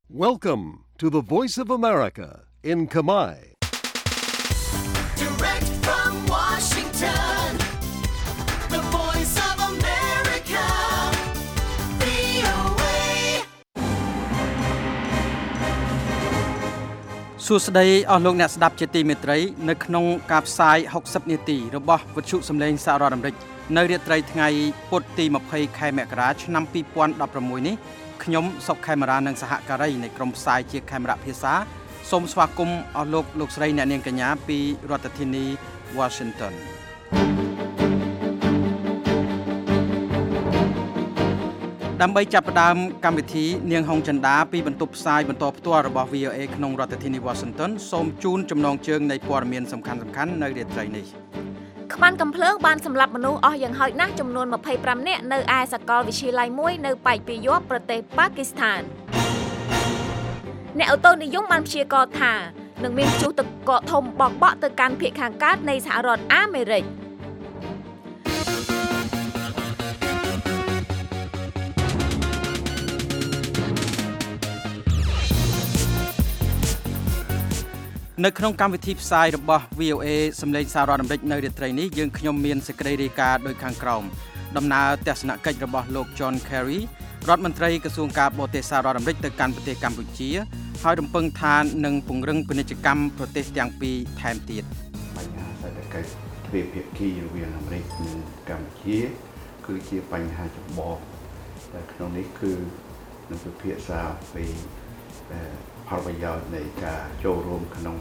Welcome to the Voice of America in Khmer. Direct from Washington, the Voice of America, VOA. សួស្តីអស់លោកអ្នកស្ដាប់ជាទីមេត្រីនៅក្នុងការផ្សាយ60នាទីរបស់វិទ្យុសំឡេងសហរដ្ឋអាមេរិកនៅរាត្រីថ្ងៃពុធទី20ខែមករាឆ្នាំ2016នេះខ្ញុំសុកខេមរានិងសហការីនៃក្រុមផ្សាយជាខេមរៈភាសាសូមស្វាគមន៍អស់លោកស្រីអ្នកនាងកញ្ញាពីរដ្ឋធានី Washington ដើម្បីចាប់ផ្ដើមកម្មវិធីនាងហុងចិន្តាពីបន្ទប់ផ្សាយបន្តផ្ទាល់របស់ VOA ក្នុងរដ្ឋធានី Washington សូមជូនចំណងជើងនៃព័ត៌មានសំខាន់ៗនៅរាត្រីនេះខ្មាន់កំភ្លើងបានសម្លាប់មនុស្សអស់យ៉ាងហោចណាស់ចំនួន25នាក់នៅឯសាកលវិទ្យាល័យមួយនៅប៉ែកពីយ័ព្យប្រទេសប៉ាគីស្ថានអ្នកអូតូនិយមបានព្យាករណ៍ថានឹងមានព្យុះទឹកកកធំបក់ទៅកាន់ភាគខាងកើតនៃសហរដ្ឋអាមេរិកនៅក្នុងកម្មវិធីផ្សាយរបស់ VOA សម្លេងសាររដ្ឋអាមេរិកនៅរាត្រីនេះយើងខ្ញុំមានសេចក្តីរាយការណ៍ដូចខាងក្រោមដំណើរទស្សនកិច្ចរបស់លោក John Kerry រដ្ឋមន្ត្រីក្រសួងការបរទេសសហរដ្ឋអាមេរិកទៅកាន់ប្រទេសកម្ពុជាហើយរំពឹងថានឹងពង្រឹងពាណិជ្ជកម្មប្រទេសទាំងពីរថែមទៀតបញ្ហាសេដ្ឋកិច្ចទ្វេភាគីរវាងអាមេរិកនិងកម្ពុជាគឺជាបញ្ហាចម្បងតែក្នុងនេះគឺនឹងពិភាក្សាពីផលប្រយោជន៍នៃការចូលរួមក្នុង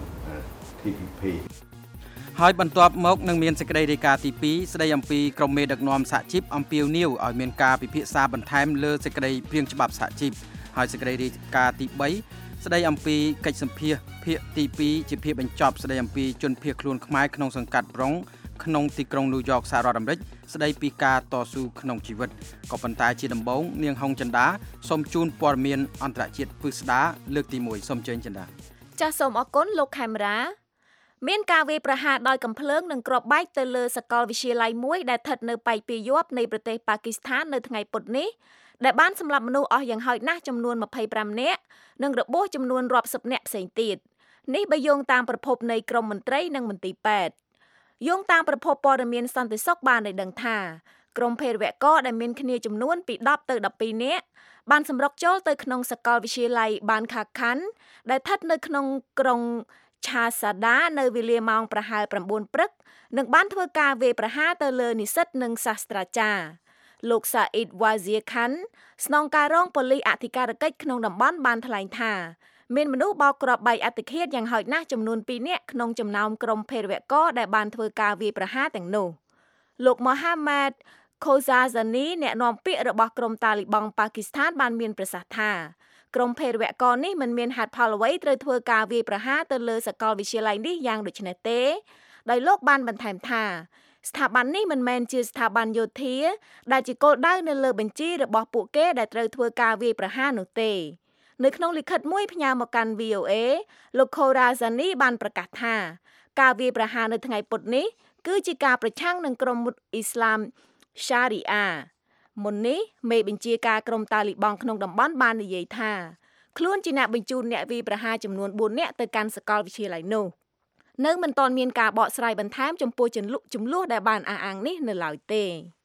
TPP ហើយបន្ទាប់មកនឹងមានសេចក្តីរាយការណ៍ទី2ស្តីអំពីក្រុមមេដឹកនាំសហជីពអំពាវនាវឲ្យមានការពិភាក្សាបន្ថែមលើសេចក្តីព្រាងច្បាប់សហជីពហើយសេចក្តីរាយការណ៍ទី3ស្តីអំពីកិច្ចសម្ភាសន៍ភាគទី2ជាភាគបញ្ចប់ស្តីអំពីជនភៀសខ្លួនខ្មែរក្នុងសង្កាត់ប្រុងក្នុងទីក្រុងញូវយ៉កសហរដ្ឋអាមេរិកស្តីពីការតស៊ូក្នុងជីវិតក៏ប៉ុន្តែជាដំបូងនាងហុងចិន្តាសូមជូនព័ត៌មានអន្តរជាតិពិស្ដាលើកទី1សូមជើញចិន្តាចាសសូមអរគុណលោកខេមរាមានការវាយប្រហារដោយកាំភ្លើងនិងគ្រាប់បែកទៅលើសាកលវិទ្យាល័យមួយដែលស្ថិតនៅប៉ែកពីយ័ព្យនៃប្រទេសប៉ាគីស្ថាននៅថ្ងៃពុធនេះដែលបានសម្លាប់មនុស្សអស់យ៉ាងហោចណាស់ចំនួន25នាក់និងរបួសចំនួនរាប់សិបនាក់ផ្សេងទៀតនេះបើយោងតាមប្រភពនៃក្រមមន្ត្រីនិងមន្ទីរពេទ្យយោងតាមប្រភពព័ត៌មានសន្តិសុខបានដឹងថាក្រុមភេរវករដែលមានគ្នាចំនួនពី10ទៅ12នាក់បានសម្រុកចូលទៅក្នុងសាកលវិទ្យាល័យបានខាខាន់ដែលស្ថិតនៅក្នុងក្រុងឆាសាដានៅវេលាម៉ោងប្រហែល9ព្រឹកនិងបានធ្វើការវាយប្រហារទៅលើនិស្សិតនិងសាស្ត្រាចារ្យលោកសាអ៊ីតវ៉ាហ្សៀខាន់ស្នងការរងប៉ូលីសអធិការកិច្ចក្នុងតំបន់បានថ្លែងថាមានមនុស្សបោកគ្រាប់បែកអត្តឃាតយ៉ាងហោចណាស់ចំនួន2នាក់ក្នុងចំណោមក្រុមភេរវករដែលបានធ្វើការវាយប្រហារទាំងនោះលោកម៉ូហាម៉ាត់ខូហ្សាហ្សានីអ្នកនាំពាក្យរបស់ក្រុមតាលីបង់ប៉ាគីស្ថានបានមានប្រសាសន៍ថាក្រុមភេរវករនេះមិនមានហេតុផលអ្វីត្រូវធ្វើការវាយប្រហារទៅលើសាកលវិទ្យាល័យនេះយ៉ាងដូចនេះទេដោយលោកបានបន្ថែមថាស្ថាប័ននេះមិនមែនជាស្ថាប័នយោធាដែលជាគោលដៅនៅលើបញ្ជីរបស់ពួកគេដែលត្រូវធ្វើការវាយប្រហារនោះទេនៅក្នុងលិខិតមួយផ្ញើមកកាន់ VOA លោកខូរ៉ាហ្សានីបានប្រកាសថាការវាយប្រហារនៅថ្ងៃពុធនេះគឺជាការប្រឆាំងនឹងក្រុមអ៊ីស្លាមសារីអាមុននេះមេបញ្ជាការក្រុមតាលីបង់ក្នុងតំបន់បាននិយាយថាខ្លួនជាអ្នកបញ្ជូនអ្នកវាយប្រហារចំនួន4នាក់ទៅកាន់សាកលវិទ្យាល័យនោះនៅមិនទាន់មានការបកស្រាយបន្ថែមចំពោះចំនួនដែលបានអះអាងនេះនៅឡើយទេ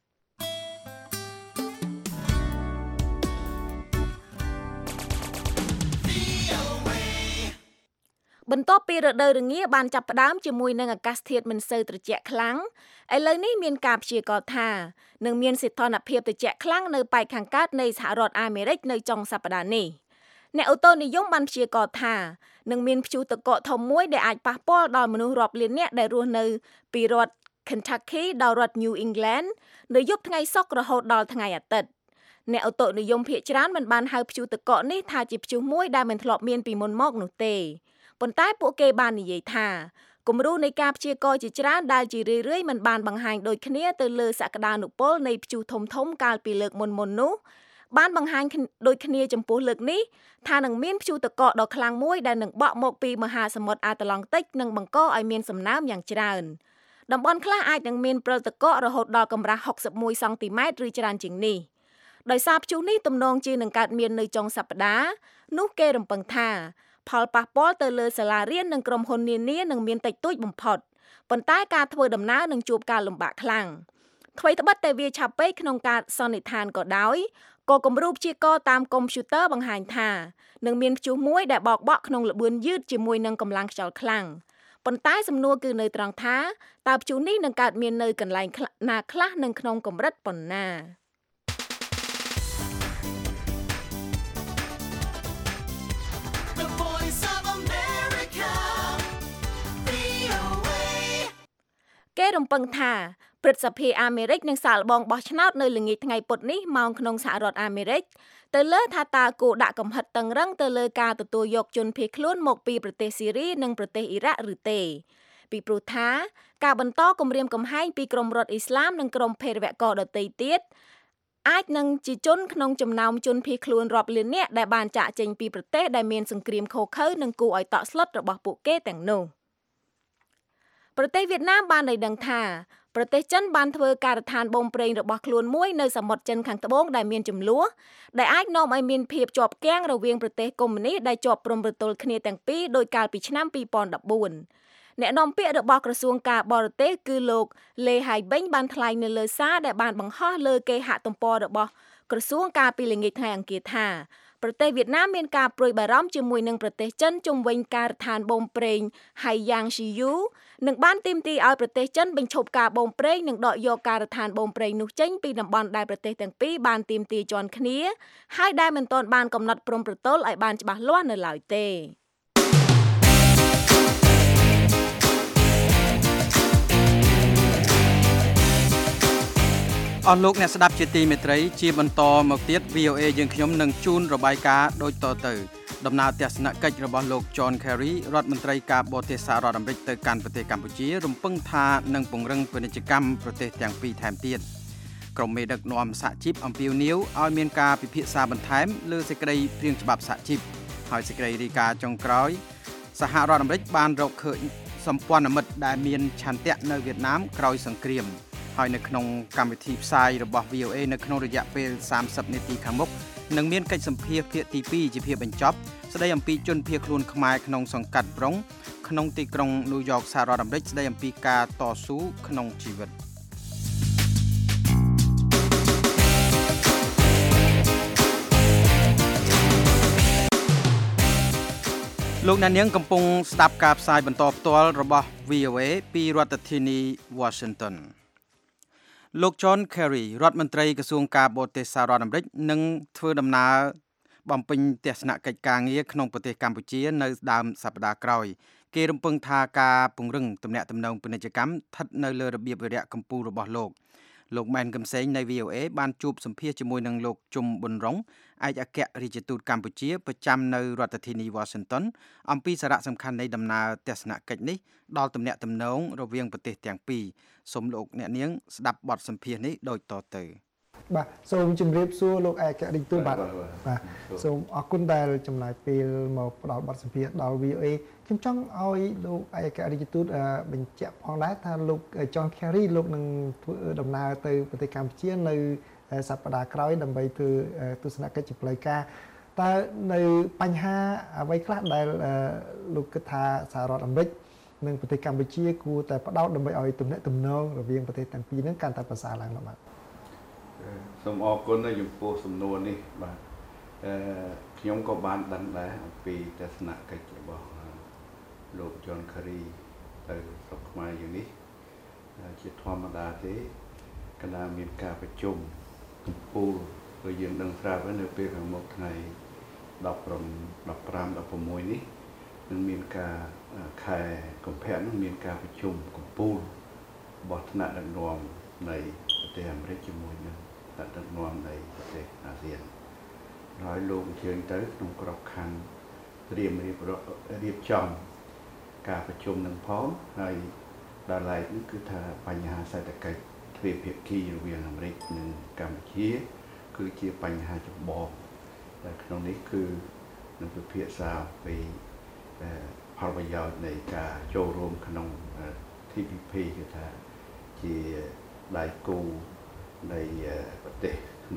បន្ទាប់ពីរដូវរងាបានចាប់ផ្ដើមជាមួយនឹងអាកាសធាតុមិនសូវត្រជាក់ខ្លាំងឥឡូវនេះមានការព្យាករណ៍ថានឹងមានសីតុណ្ហភាពត្រជាក់ខ្លាំងនៅប៉ែកខាងកើតនៃសហរដ្ឋអាមេរិកនៅចុងសប្តាហ៍នេះអ្នកអូតូនិយមបានព្យាករណ៍ថានឹងមានព្យុះទឹកកកធំមួយដែលអាចប៉ះពាល់ដល់មនុស្សរាប់លាននាក់ដែលរស់នៅពីរដ្ឋ Kentucky ដល់រដ្ឋ New England នៅយប់ថ្ងៃសុក្ររហូតដល់ថ្ងៃអាទិត្យអ្នកអូតូនិយមភាគច្រើនមិនបានហៅព្យុះទឹកកកនេះថាជាព្យុះមួយដែលមិនធ្លាប់មានពីមុនមកនោះទេប៉ុន្តែពួកគេបាននិយាយថាគំរូនៃការព្យាករណ៍ជាច្រើនដែលជារឿយៗមិនបានបង្ហាញដូចគ្នាទៅលើសក្តានុពលនៃព្យុះធំកាលពីលើកមុននោះបានបង្ហាញដូចគ្នាចំពោះលើកនេះថានឹងមានព្យុះទឹកកកដ៏ខ្លាំងមួយដែលនឹងបក់មកពីមហាសមុទ្រអាត្លង់តិកនិងបង្កឲ្យមានសំណើមយ៉ាងច្រើនតំបន់ខ្លះអាចនឹងមានព្រិលទឹកកករហូតដល់កម្រាស់61សង់ទីម៉ែត្រឬច្រើនជាងនេះដោយសារព្យុះនេះទំនងជានឹងកើតមាននៅចុងសប្តាហ៍នោះគេរំពឹងថាផលប៉ះពាល់ទៅលើសាលារៀននិងក្រុមហ៊ុននានានឹងមានតិចតួចបំផុតប៉ុន្តែការធ្វើដំណើរនឹងជួបការលំបាកខ្លាំងអ្វីត្បិតតែវាឆាប់ពេកក្នុងការសន្និដ្ឋានក៏ដោយក៏គំរូព្យាករណ៍តាមកុំព្យូទ័របង្ហាញថានឹងមានព្យុះមួយដែលបោកបក់ក្នុងល្បឿនយឺតជាមួយនឹងកម្លាំងខ្យល់ខ្លាំងប៉ុន្តែសំណួរគឺនៅត្រង់ថាតើព្យុះនេះនឹងកើតមាននៅកន្លែងណាខ្លះនិងក្នុងកម្រិតប៉ុណ្ណាគេរំពឹងថាព្រឹទ្ធសភាអាមេរិកនឹងសាកល្បងបោះឆ្នោតនៅល្ងាចថ្ងៃពុធនេះម៉ោងក្នុងសហរដ្ឋអាមេរិកទៅលើថាតើគោលដាក់កំហិតតឹងរឹងទៅលើការទទួលយកជនភៀសខ្លួនមកពីប្រទេសស៊ីរីនិងប្រទេសអ៊ីរ៉ាក់ឬទេពីព្រោះថាការបន្តគំរាមកំហែងពីក្រុមរដ្ឋអ៊ីស្លាមនិងក្រុមភេរវករដទៃទៀតអាចនឹងជាជនក្នុងចំណោមជនភៀសខ្លួនរាប់លាននាក់ដែលបានចាកចេញពីប្រទេសដែលមានសង្គ្រាមឃោរឃៅនិងគួរឲ្យតក់ស្លុតរបស់ពួកគេទាំងនោះប្រទេសវៀតណាមបានឲ្យដឹងថាប្រទេសចិនបានធ្វើការដ្ឋានបូមប្រេងរបស់ខ្លួនមួយនៅសមុទ្រចិនខាងត្បូងដែលមានចំនួនដែលអាចនាំឲ្យមានភាពជាប់គាំងរវាងប្រទេសកុម្មុយនីសដែលជាប់ព្រំប្រទល់គ្នាទាំងពីរដោយកាលពីឆ្នាំ2014អ្នកនាំពាក្យរបស់ក្រសួងការបរទេសគឺលោកលេហៃបេងបានថ្លែងនៅលើសារដែលបានបង្ហោះលើគេហទំព័ររបស់ក្រសួងកាលពីល្ងាចថ្ងៃអង្គារថាប្រទេសវៀតណាមមានការព្រួយបារម្ភជាមួយនឹងប្រទេសចិនជុំវិញការដ្ឋានបូមប្រេង Haiyang Shiyu និងបានទាមទារឲ្យប្រទេសចិនបញ្ឈប់ការបូមប្រេងនិងដកយកការដ្ឋានបូមប្រេងនោះចេញពីតំបន់ដែលប្រទេសទាំងពីរបានទាមទារជាន់គ្នាហើយដែលមិនទាន់បានកំណត់ព្រំប្រទល់ឲ្យបានច្បាស់លាស់នៅឡើយទេអស់លោកអ្នកស្ដាប់ជាទីមេត្រីជាបន្តមកទៀត VOA យើងខ្ញុំនឹងជូនរបាយការណ៍ដូចតទៅដំណើរទស្សនកិច្ចរបស់លោក John Kerry រដ្ឋមន្ត្រីការបរទេសសហរដ្ឋអាមេរិកទៅកាន់ប្រទេសកម្ពុជារំពឹងថានឹងពង្រឹងពាណិជ្ជកម្មប្រទេសទាំងពីរថែមទៀតក្រុមមេដឹកនាំសហជីពអំពាវនាវឲ្យមានការពិភាក្សាបន្ថែមលើសេចក្តីព្រាងច្បាប់សហជីពហើយសេចក្តីរាយការណ៍ចុងក្រោយសហរដ្ឋអាមេរិកបានរកឃើញសម្ព័ន្ធមិត្តដែលមានឆន្ទៈនៅវៀតណាមក្រោយសង្គ្រាមហើយនៅក្នុងកម្មវិធីផ្សាយរបស់ VOA នៅក្នុងរយៈពេល30នាទីខាងមុខនឹងមានកិច្ចសម្ភាសន៍ភាគទី2ជាភាគបញ្ចប់ស្ដីអំពីជនភៀសខ្លួនខ្មែរក្នុងសង្កាត់ប្រុងក្នុងទីក្រុងញូវយ៉កសហរដ្ឋអាមេរិកស្ដីអំពីការតស៊ូក្នុងជីវិតលោកអ្នកនាងកំពុងស្ដាប់ការផ្សាយបន្តផ្ទាល់របស់ VOA ពីរដ្ឋធានី Washingtonលោក John Kerry រដ្ឋមន្ត្រីក្រសួងការបរទេសសហរដ្ឋអាមេរិកនឹងធ្វើដំណើរបំពេញទស្សនកិច្ចការងារក្នុងប្រទេសកម្ពុជានៅដើមសប្តាហ៍ក្រោយគេរំពឹងថាការពង្រឹងទំនាក់ទំនងពាណិជ្ជកម្មស្ថិតនៅលើរបៀបវិរៈកម្ពុជារបស់លោកម៉ែនកំសែងនៃ VOA បានជួបសម្ភាសជាមួយនឹងលោកជុំប៊ុនរងឯកអគ្គរដ្ឋទូតកម្ពុជាប្រចាំនៅរដ្ឋធានី Washington អំពីសារៈសំខាន់នៃដំណើរទស្សនកិច្ចនេះដល់ទំនាក់ទំនងរវាងប្រទេសទាំងពីរសូមលោកអ្នកនាងស្ដាប់បទសម្ភាសន៍នេះដូចតទៅបាទសូមជម្រាបសួរលោកឯកអគ្គរដ្ឋទូតបាទសូមអរគុណដែលចំណាយពេលមកផ្ដល់បទសម្ភាសន៍ដល់ VOA ខ្ញុំចង់ឲ្យលោកឯកអគ្គរដ្ឋទូតបញ្ជាក់ផងដែរថាលោក John Kerry លោកនឹងធ្វើដំណើរទៅប្រទេសកម្ពុជានៅសប្តាហ៍ក្រោយដើម្បីធ្វើទស្សនកិច្ចជាផ្លូវការតើនៅបញ្ហាអ្វីខ្លះដែលលោកគិតថាសហរដ្ឋអាមេរិកនិងប្រទេសកម្ពុជាគួរតែផ្ដោតដើម្បីឲ្យទំនាក់ទំនងរវាងប្រទេសទាំងពីរហ្នឹងកាន់តែប្រសើរឡើងបាទសូមអរគុណចំពោះសំណួរនេះបាទខ្ញុំក៏បានដឹងដែរអំពីទស្សនកិច្ចរបស់លោក John Kerry ទៅស្រុកខ្មែរយ៉ាងនេះជាធម្មតាទេកណ្ដាលមានការប្រជុំកម្ពុជាដូចយើងដឹងស្រាប់ហើយនៅពេលខាងមុខថ្ងៃ15 16នេះនឹងមានការខែកុម្ភៈនឹងមានការប្រជុំកម្ពុជារបស់ថ្នាក់ដឹកនាំនៃប្រទេសអាមេរិកជាមួយនឹងថ្នាក់ដឹកនាំនៃប្រទេសអាស៊ានហើយលោកអញ្ជើញទៅក្នុងក្របខ័ណ្ឌត្រៀមរៀបចំការប្រជុំនឹងផងហើយដល់ឡែកនេះគឺថាបញ្ហាសេដ្ឋកិច្ចទ្វេភាគីរវាងអាមេរិកនិងកម្ពុជាគឺជាបញ្ហាចម្បងដែលក្នុងនេះគឺនឹងពិភាក្សាពីផលប្រយោជន៍នៃការចូលរួមក្នុង TPP គឺថាជាដៃគូនៃប្រទេសក្នុង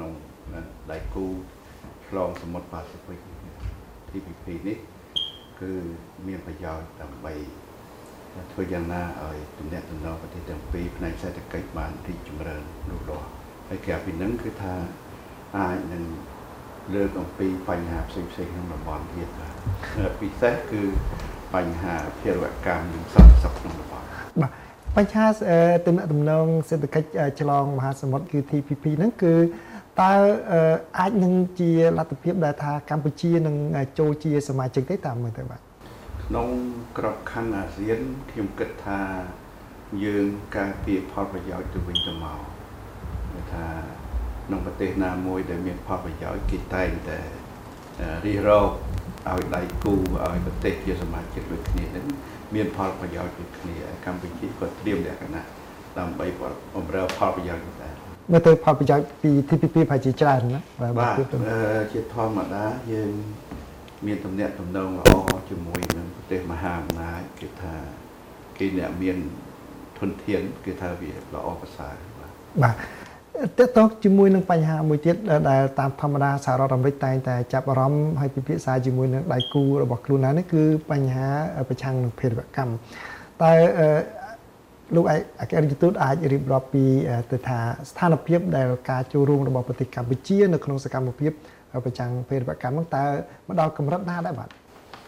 ដៃគូឆ្លងសមុទ្រប៉ាស៊ីហ្វិក TPP នេះគឺមានប្រយោជន៍ដើម្បីធ្វើយ៉ាងណាឲ្យទំនាក់ទំនងប្រទេសទាំងពីរផ្នែកសេដ្ឋកិច្ចបានរីកចម្រើនលូតលាស់ហើយក្រៅពីហ្នឹងគឺថាអាចនឹងលើកអំពីបញ្ហាផ្សេងៗក្នុងតំបន់ទៀតបាទពិសេសគឺបញ្ហាភារវកម្មនិងសន្តិសុខក្នុងតំបន់បាទបញ្ហាទំនាក់ទំនងសេដ្ឋកិច្ចឆ្លងមហាសមុទ្រគឺ TPP ហ្នឹងគឺតើអាចនឹងជាលទ្ធភាពដែលថាកម្ពុជានឹងចូលជាសមាជិកទេតាមមើលទៅបាទក្នុងក្របខ័ណ្ឌអាស៊ានខ្ញុំគិតថាយើងការពារផលប្រយោជន៍ទៅវិញទៅមកគឺថាក្នុងប្រទេសណាមួយដែលមានផលប្រយោជន៍គេតែងតែរិះរកឲ្យដៃគូឲ្យប្រទេសជាសមាជិកដូចគ្នានឹងមានផលប្រយោជន៍ដូចគ្នាកម្ពុជាក៏ត្រៀមលក្ខណៈដើម្បីបម្រើផលប្រយោជន៍ដែរមើលទៅផលប្រយោជន៍ពី TPP ប្រហែលជាច្រើនណាបាទជាធម្មតាយើងមានទំនាក់ទំនងល្អជាមួយនឹងប្រទេសមហាអំណាចគឺថាគេអ្នកមានធនធានគឺថាវាល្អប្រសើរបាទតើតើជាមួយនឹងបញ្ហាមួយទៀតដែលតាមធម្មតាសហរដ្ឋអាមេរិកតែងតែចាប់អារម្មណ៍ហើយពិភាក្សាជាមួយនឹងដៃគូរបស់ខ្លួនណានេះគឺបញ្ហាប្រឆាំងនឹងភេរវកម្មតែលោកអគ្គរដ្ឋទូតអាចរៀបរាប់ពីទៅថាស្ថានភាពដែលការចូលរួមរបស់ប្រទេសកម្ពុជានៅក្នុងសកម្មភាពប្រឆាំងភេរវកម្មនោះតើមកដល់កម្រិតណាដែរបាទ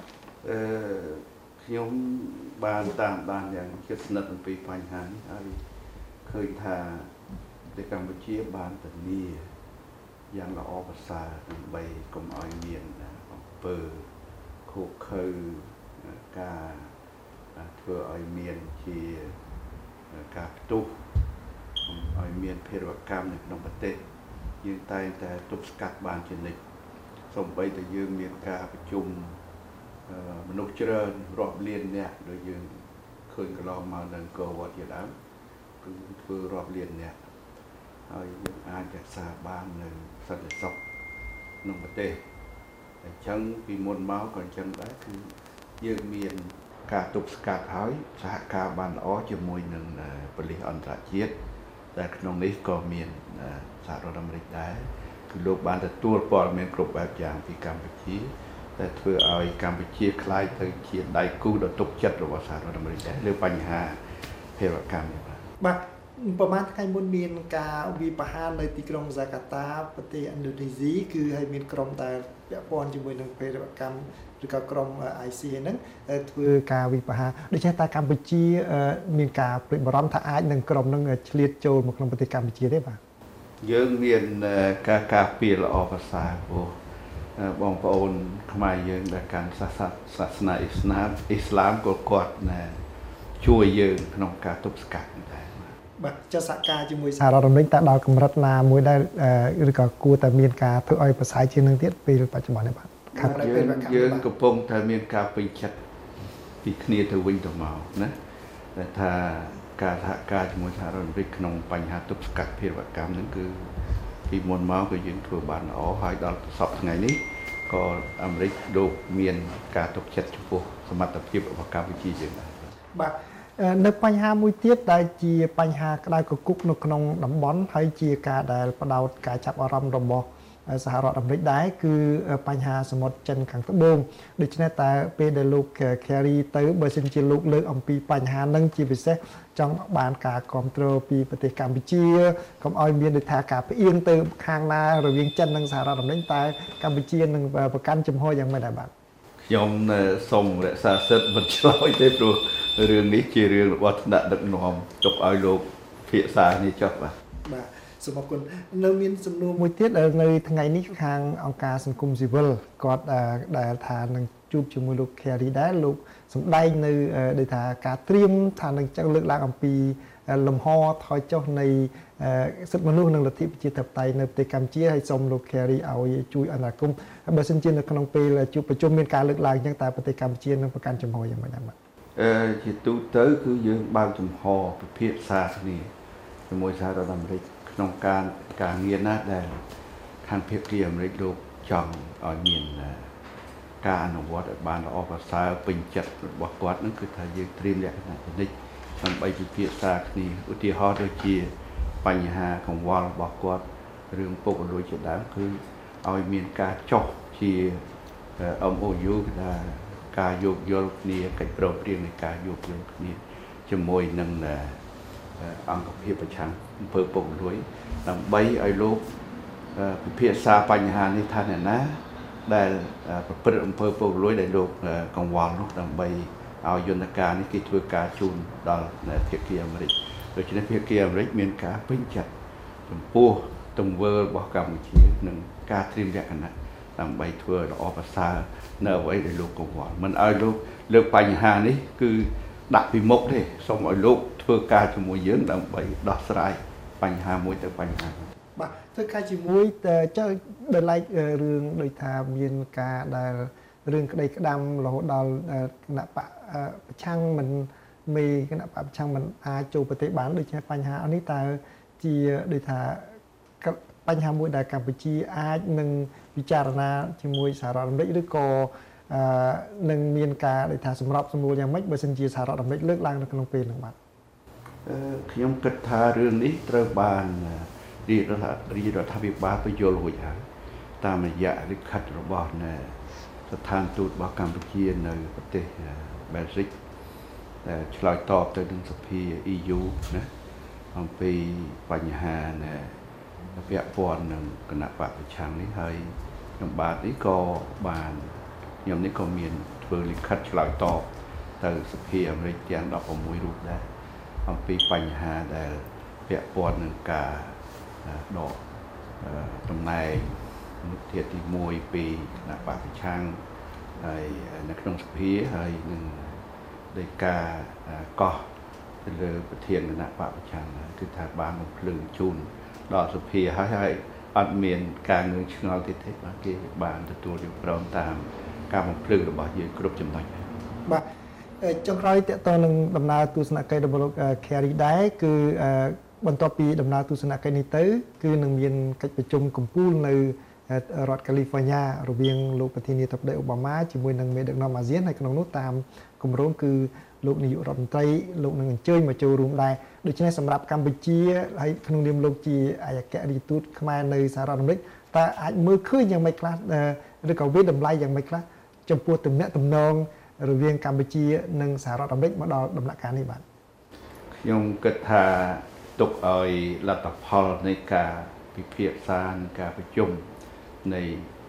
ខ្ញុំបានតាមដានយ៉ាងជិតស្និទ្ធអំពីបញ្ហានេះហើយឃើញថាប្រទេសកម្ពុជាបានធានាយ៉ាងល្អប្រសើរដើម្បីកុំឲ្យមានអំពើខុសខើការធ្វើឲ្យមានជាការផ្ទុះឲ្យមានភេរវកម្មនៅក្នុងប្រទេសយើងតែងតែទប់ស្កាត់បានជានិច្ចសូម្បីតែយើងមានការប្រជុំមនុស្សច្រើនរាប់លានអ្នកដោយយើងឃើញកន្លងមកនៅអង្គរវត្តជាដើមគឺធ្វើរាប់លានអ្នកហើយយើងអាចរក្សាបាននៅសន្តិសុខក្នុងប្រទេសអញ្ចឹងពីមុនមកក៏អញ្ចឹងដែរគឺយើងមានការទប់ស្កាត់ហើយសហការបានល្អជាមួយនឹងប៉ូលីសអន្តរជាតិតែក្នុងនេះក៏មានសហរដ្ឋអាមេរិកដែរគឺលោកបានទទួលព័ត៌មានគ្រប់បែបយ៉ាងពីកម្ពុជាតែធ្វើឲ្យកម្ពុជាក្លាយទៅជាដៃគូដ៏ទុកចិត្តរបស់សហរដ្ឋអាមេរិកដែរលើបញ្ហាភេរវកម្មនេះបាទប្រហែលថ្ងៃមុនមានការវាយប្រហារនៅទីក្រុងហ្សាកាតាប្រទេសឥណ្ឌូនេស៊ីគឺឲ្យមានក្រុមដែលពាក់ព័ន្ធជាមួយនឹងភេរវកម្មឬក៏ក្រុម IC ហ្នឹងធ្វើការវាយប្រហារដូច្នេះតើកម្ពុជាមានការព្រួយបារម្ភថាអាចនឹងក្រុមហ្នឹងឆ្លៀតចូលមកក្នុងប្រទេសកម្ពុជាទេបាទយើងមានការការពារល្អប្រសើរព្រោះបងប្អូនខ្មែរយើងដែលកាន់សាសនាអ៊ីស្លាមក៏គាត់ជួយយើងក្នុងការទប់ស្កាត់ដែរបាទចុះសហការជាមួយសហរដ្ឋអាមេរិកតើដល់កម្រិតណាមួយដែរឬក៏គួរតែមានការធ្វើឲ្យប្រសើរជាងនឹងទៀតពេលបច្ចុប្បន្ននេះបាទយើងកំពុងតែមានការពេញចិត្តពីគ្នាទៅវិញទៅមកណាតែថាការសហការជាមួយសហរដ្ឋអាមេរិកក្នុងបញ្ហាទប់ស្កាត់ភេរវកម្មហ្នឹងគឺពីមុនមកគឺយើងធ្វើបានល្អហើយដល់សប្តាហ៍ថ្ងៃនេះក៏អាមេរិកលោកមានការទុកចិត្តចំពោះសមត្ថភាពរបស់កម្ពុជាយើងដែរបាទនៅបញ្ហាមួយទៀតដែលជាបញ្ហាក្តៅគគុកនៅក្នុងតំបន់ហើយជាការដែលបដោតការចាប់អារម្មណ៍របស់សហរដ្ឋអាមេរិកដែរគឺបញ្ហាសមុទ្រចិនខាងត្បូងដូច្នេះតើពេលដែលលោក Kerry ទៅបើសិនជាលោកលើកអំពីបញ្ហាហ្នឹងជាពិសេសចង់បានការគ្រប់គ្រងពីប្រទេសកម្ពុជាកុំឲ្យមានន័យថាការផ្អៀងទៅខាងណារវាងចិននិងសហរដ្ឋអាមេរិកតែកម្ពុជានឹងប្រកាន់ជំហរយ៉ាងម៉េចដែរបាទខ្ញុំសូមរក្សាសិទ្ធិមិនឆ្លើយទេព្រោះរឿងនេះជារឿងរបស់ថ្នាក់ដឹកនាំទុកឲ្យលោកភាសានេះចុះបាទសូមអរគុណនៅមានសំណួរមួយទៀតនៅថ្ងៃនេះខាងអង្គការសង្គមស៊ីវិលគាត់ដែលថានឹងជួបជាមួយលោក Kerry ដែរលោកសម្ដែងនៅដូចថាការត្រៀមថានឹងចង់លើកឡើងអំពីលំហថយចុះនៃសិទ្ធិមនុស្សនិងលទ្ធិប្រជាធិបតេយ្យនៅប្រទេសកម្ពុជាហើយសូមលោក Kerry ឲ្យជួយអន្តរាគមន៍បើសិនជានៅក្នុងពេលជួបប្រជុំមានការលើកឡើងអញ្ចឹងតើប្រទេសកម្ពុជានឹងប្រកាន់ជំហរយ៉ាងម៉េចដែរបាទជាទូទៅគឺយើងបើកចំហពិភាក្សាគ្នាជាមួយសហរដ្ឋអាមេរិកក្នុងការងារណាដែលខាងភាគីអាមេរិកលោកចង់ឲ្យមានការអនុវត្តឲ្យបានល្អប្រសើរពេញចិត្តរបស់គាត់នឹងគឺថាយើងត្រៀមលក្ខណៈជានិច្ចដើម្បីពិភាក្សាគ្នាឧទាហរណ៍ដូចជាបញ្ហាកង្វល់របស់គាត់រឿងពុករលួយជាដើមគឺឲ្យមានការចុះជា MOU ថាការយោគយល់គ្នាកិច្ចព្រមព្រៀងនៃការយោគយល់គ្នាជាមួយនឹងអង្គភាពប្រឆាំងអំពើពុករលួយដើម្បីឲ្យលោកពិភាក្សាបញ្ហានេះថាអ្នកណាដែលប្រព្រឹត្តអំពើពុករលួយដែលលោកកង្វល់នោះដើម្បីឲ្យយន្តការនេះគេធ្វើការជូនដល់ភាគីអាមេរិកដូច្នេះភាគីអាមេរិកមានការពេញចិត្តចំពោះទង្វើរបស់កម្ពុជានិងការត្រៀមលក្ខណៈដើម្បីធ្វើល្អប្រសើរនៅអ្វីដែលលោកកង្វល់មិនឲ្យលោកលើកបញ្ហានេះគឺដាក់ពីមុខទេសូមឲ្យលោកធ្វើការជាមួយយើងដើម្បីដោះស្រាយបញ្ហាមួយទៅបញ្ហាបាទធ្វើការជាមួយចុះដោយឡែករឿងដូចថាមានការដែលរឿងក្តីក្តាំរហូតដល់គណៈបកប្រឆាំងមិនមេគណៈបកប្រឆាំងមិនអាចចូលប្រទេសបានដូច្នេះបញ្ហានេះតើជាដូចថាបញ្ហាមួយដែលកម្ពុជាអាចនឹងពិចារណាជាមួយសហរដ្ឋអាមេរិកឬក៏នឹងមានការដូចថាសម្របសម្រួលយ៉ាងម៉េចបើសិនជាសហរដ្ឋអាមេរិកលើកឡើងនៅក្នុងពេលនោះបាទខ្ញុំគិតថារឿងនេះត្រូវបានរាជរដ្ឋាភិបាលពយល់រួចហើយតាមរយៈលិខិតរបស់ស្ថានទូតរបស់កម្ពុជានៅប្រទេសបែលហ្សិកដែលឆ្លើយតបទៅនឹងសភា EU ណាអំពីបញ្ហាពាក់ព័ន្ធនឹងគណៈបកប្រឆាំងនេះហើយខ្ញុំបាទនេះក៏បានខ្ញុំនេះក៏មានធ្វើលិខិតឆ្លើយតបទៅសភាអាមេរិកទាំង16រូបដែរអំពីបញ្ហាដែលពាក់ព័ន្ធនឹងការដកតំណែងមុខធាតុទី1ពីគណៈបកប្រឆាំងហើយនៅក្នុងសភាហើយនឹងដោយការកោះទៅលើប្រធានគណៈបកប្រឆាំងគឺថាបានបំភ្លឺជូនដល់សភាហើយអត់មានការងឿងឆ្ងល់ទៀតទេបាទគេបានទទួលយកព្រមតាមការបំភ្លឺរបស់យើងគ្រប់ចំណុចបាទចុងក្រោយតទៅនឹងដំណើរទស្សនកិច្ចរបស់លោក Kerry ដែរគឺបន្ទាប់ពីដំណើរទស្សនកិច្ចនេះទៅគឺនឹងមានកិច្ចប្រជុំកំពូលនៅរដ្ឋ California រវាងលោកប្រធានាធិបតីអូបាម៉ាជាមួយនឹងមេដឹកនាំអាស៊ានហើយក្នុងនោះតាមគម្រោងគឺលោកនាយករដ្ឋមន្ត្រីលោកនឹងអញ្ជើញមកចូលរួមដែរដូច្នេះសម្រាប់កម្ពុជាហើយក្នុងនាមលោកជាឯកអគ្គរដ្ឋទូតខ្មែរនៅសហរដ្ឋអាមេរិកតើអាចមើលឃើញយ៉ាងម៉េចខ្លះឬក៏វាតម្លៃយ៉ាងម៉េចខ្លះចំពោះទំនាក់ទំនងរវាងកម្ពុជានិងសហរដ្ឋអាមេរិកមកដល់ដំណាក់កាលនេះបាទខ្ញុំគិតថាទុកឲ្យលទ្ធផលនៃការពិភាក្សានិងការប្រជុំនៃ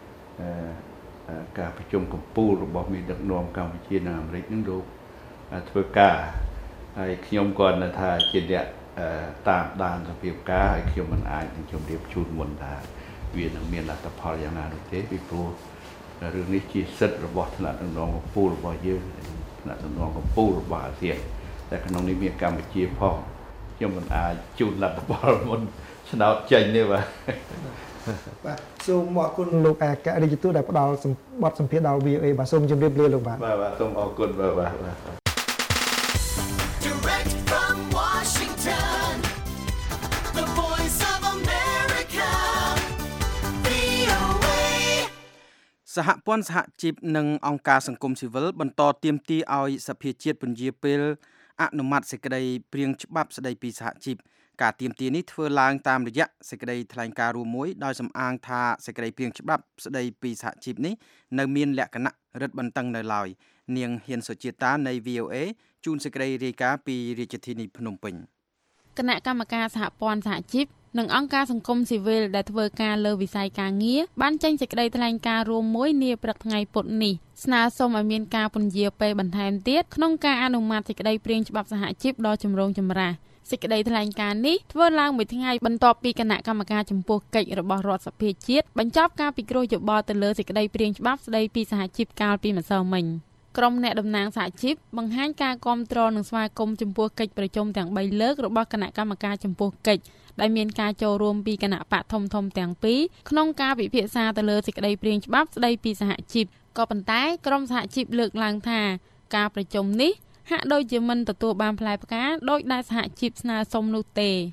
ការប្រជុំកំពូលរបស់មេដឹកនាំកម្ពុជានិងអាមេរិកនឹងលោកធ្វើការហើយខ្ញុំគាត់នៅថាជាអ្នកតាមដានសភាពការហើយខ្ញុំមិនអាចនឹងជម្រាបជូនមុនថាវានឹងមានលទ្ធផលយ៉ាងណានោះទេពីព្រោះរឿងនេះជាសិទ្ធិរបស់ថ្នាក់ដឹកនាំកំពូលរបស់យើងថ្នាក់ដឹកនាំកំពូលរបស់អាស៊ានតែក្នុងនេះមានកម្ពុជាផងខ្ញុំមិនអាចជូនលទ្ធផលមុនឆ្នោតចេញទេបាទសូមអរគុណលោកឯករាជទូតដែលផ្ដល់បទសម្ភាសន៍ដល់ VOA បាទសូមជម្រាបលាលោកបាទបាទសូមអរគុណបាទ Direct from Washington The Voice of America VOA សហព័ន្ធសហជីពនិងអង្គការសង្គមស៊ីវិលបន្តទាមទារឲ្យសភាជាតិពន្យាពេលអនុម័តសេចក្តីព្រាងច្បាប់ស្តីពីសហជីពការទាមទារនេះធ្វើឡើងតាមរយៈសេចក្តីថ្លែងការណ៍រួមមួយដោយសំអាងថាសេចក្តីព្រាងច្បាប់ស្តីពីសហជីពនេះនៅមានលក្ខណៈរឹតបន្តឹងនៅឡើយនាងហ៊ានសុជាតានៃ VOA ជូនសេចក្តីរាយការណ៍ពីរាជធានីភ្នំពេញគណៈកម្មការសហព័ន្ធសហជីពនិងអង្គការសង្គមស៊ីវិលដែលធ្វើការលើវិស័យការងារបានចេញសេចក្តីថ្លែងការណ៍រួមមួយនាព្រឹកថ្ងៃពុធនេះស្នើសុំឲ្យមានការពន្យាពេលបន្ថែមទៀតក្នុងការអនុម័តសេចក្តីព្រាងច្បាប់សហជីពដ៏ចម្រូងចម្រាសសេចក្តីថ្លែងការណ៍នេះធ្វើឡើងមួយថ្ងៃបន្ទាប់ពីគណៈកម្មការចំពោះកិច្ចរបស់រដ្ឋសភាជាតិបញ្ចប់ការពិគ្រោះយោបល់ទៅលើសេចក្តីព្រាងច្បាប់ស្តីពីសហជីពកាលពីម្សិលមិញក្រុមអ្នកតំណាងសហជីពបង្ហាញការគាំទ្រនិងស្វាគមន៍ចំពោះកិច្ចប្រជុំទាំង3លើករបស់គណៈកម្មការចំពោះកិច្ចដែលមានការចូលរួមពីគណៈបកធំៗទាំងពីរក្នុងការពិភាក្សាទៅលើសេចក្តីព្រាងច្បាប់ស្តីពីសហជីពក៏ប៉ុន្តែក្រុមសហជីពលើកឡើងថាការប្រជុំនេះហាក់ដូចជាមិនទទួលបានផ្លែផ្កាដោយដែលសហជីពស្នើសុំនោះទេ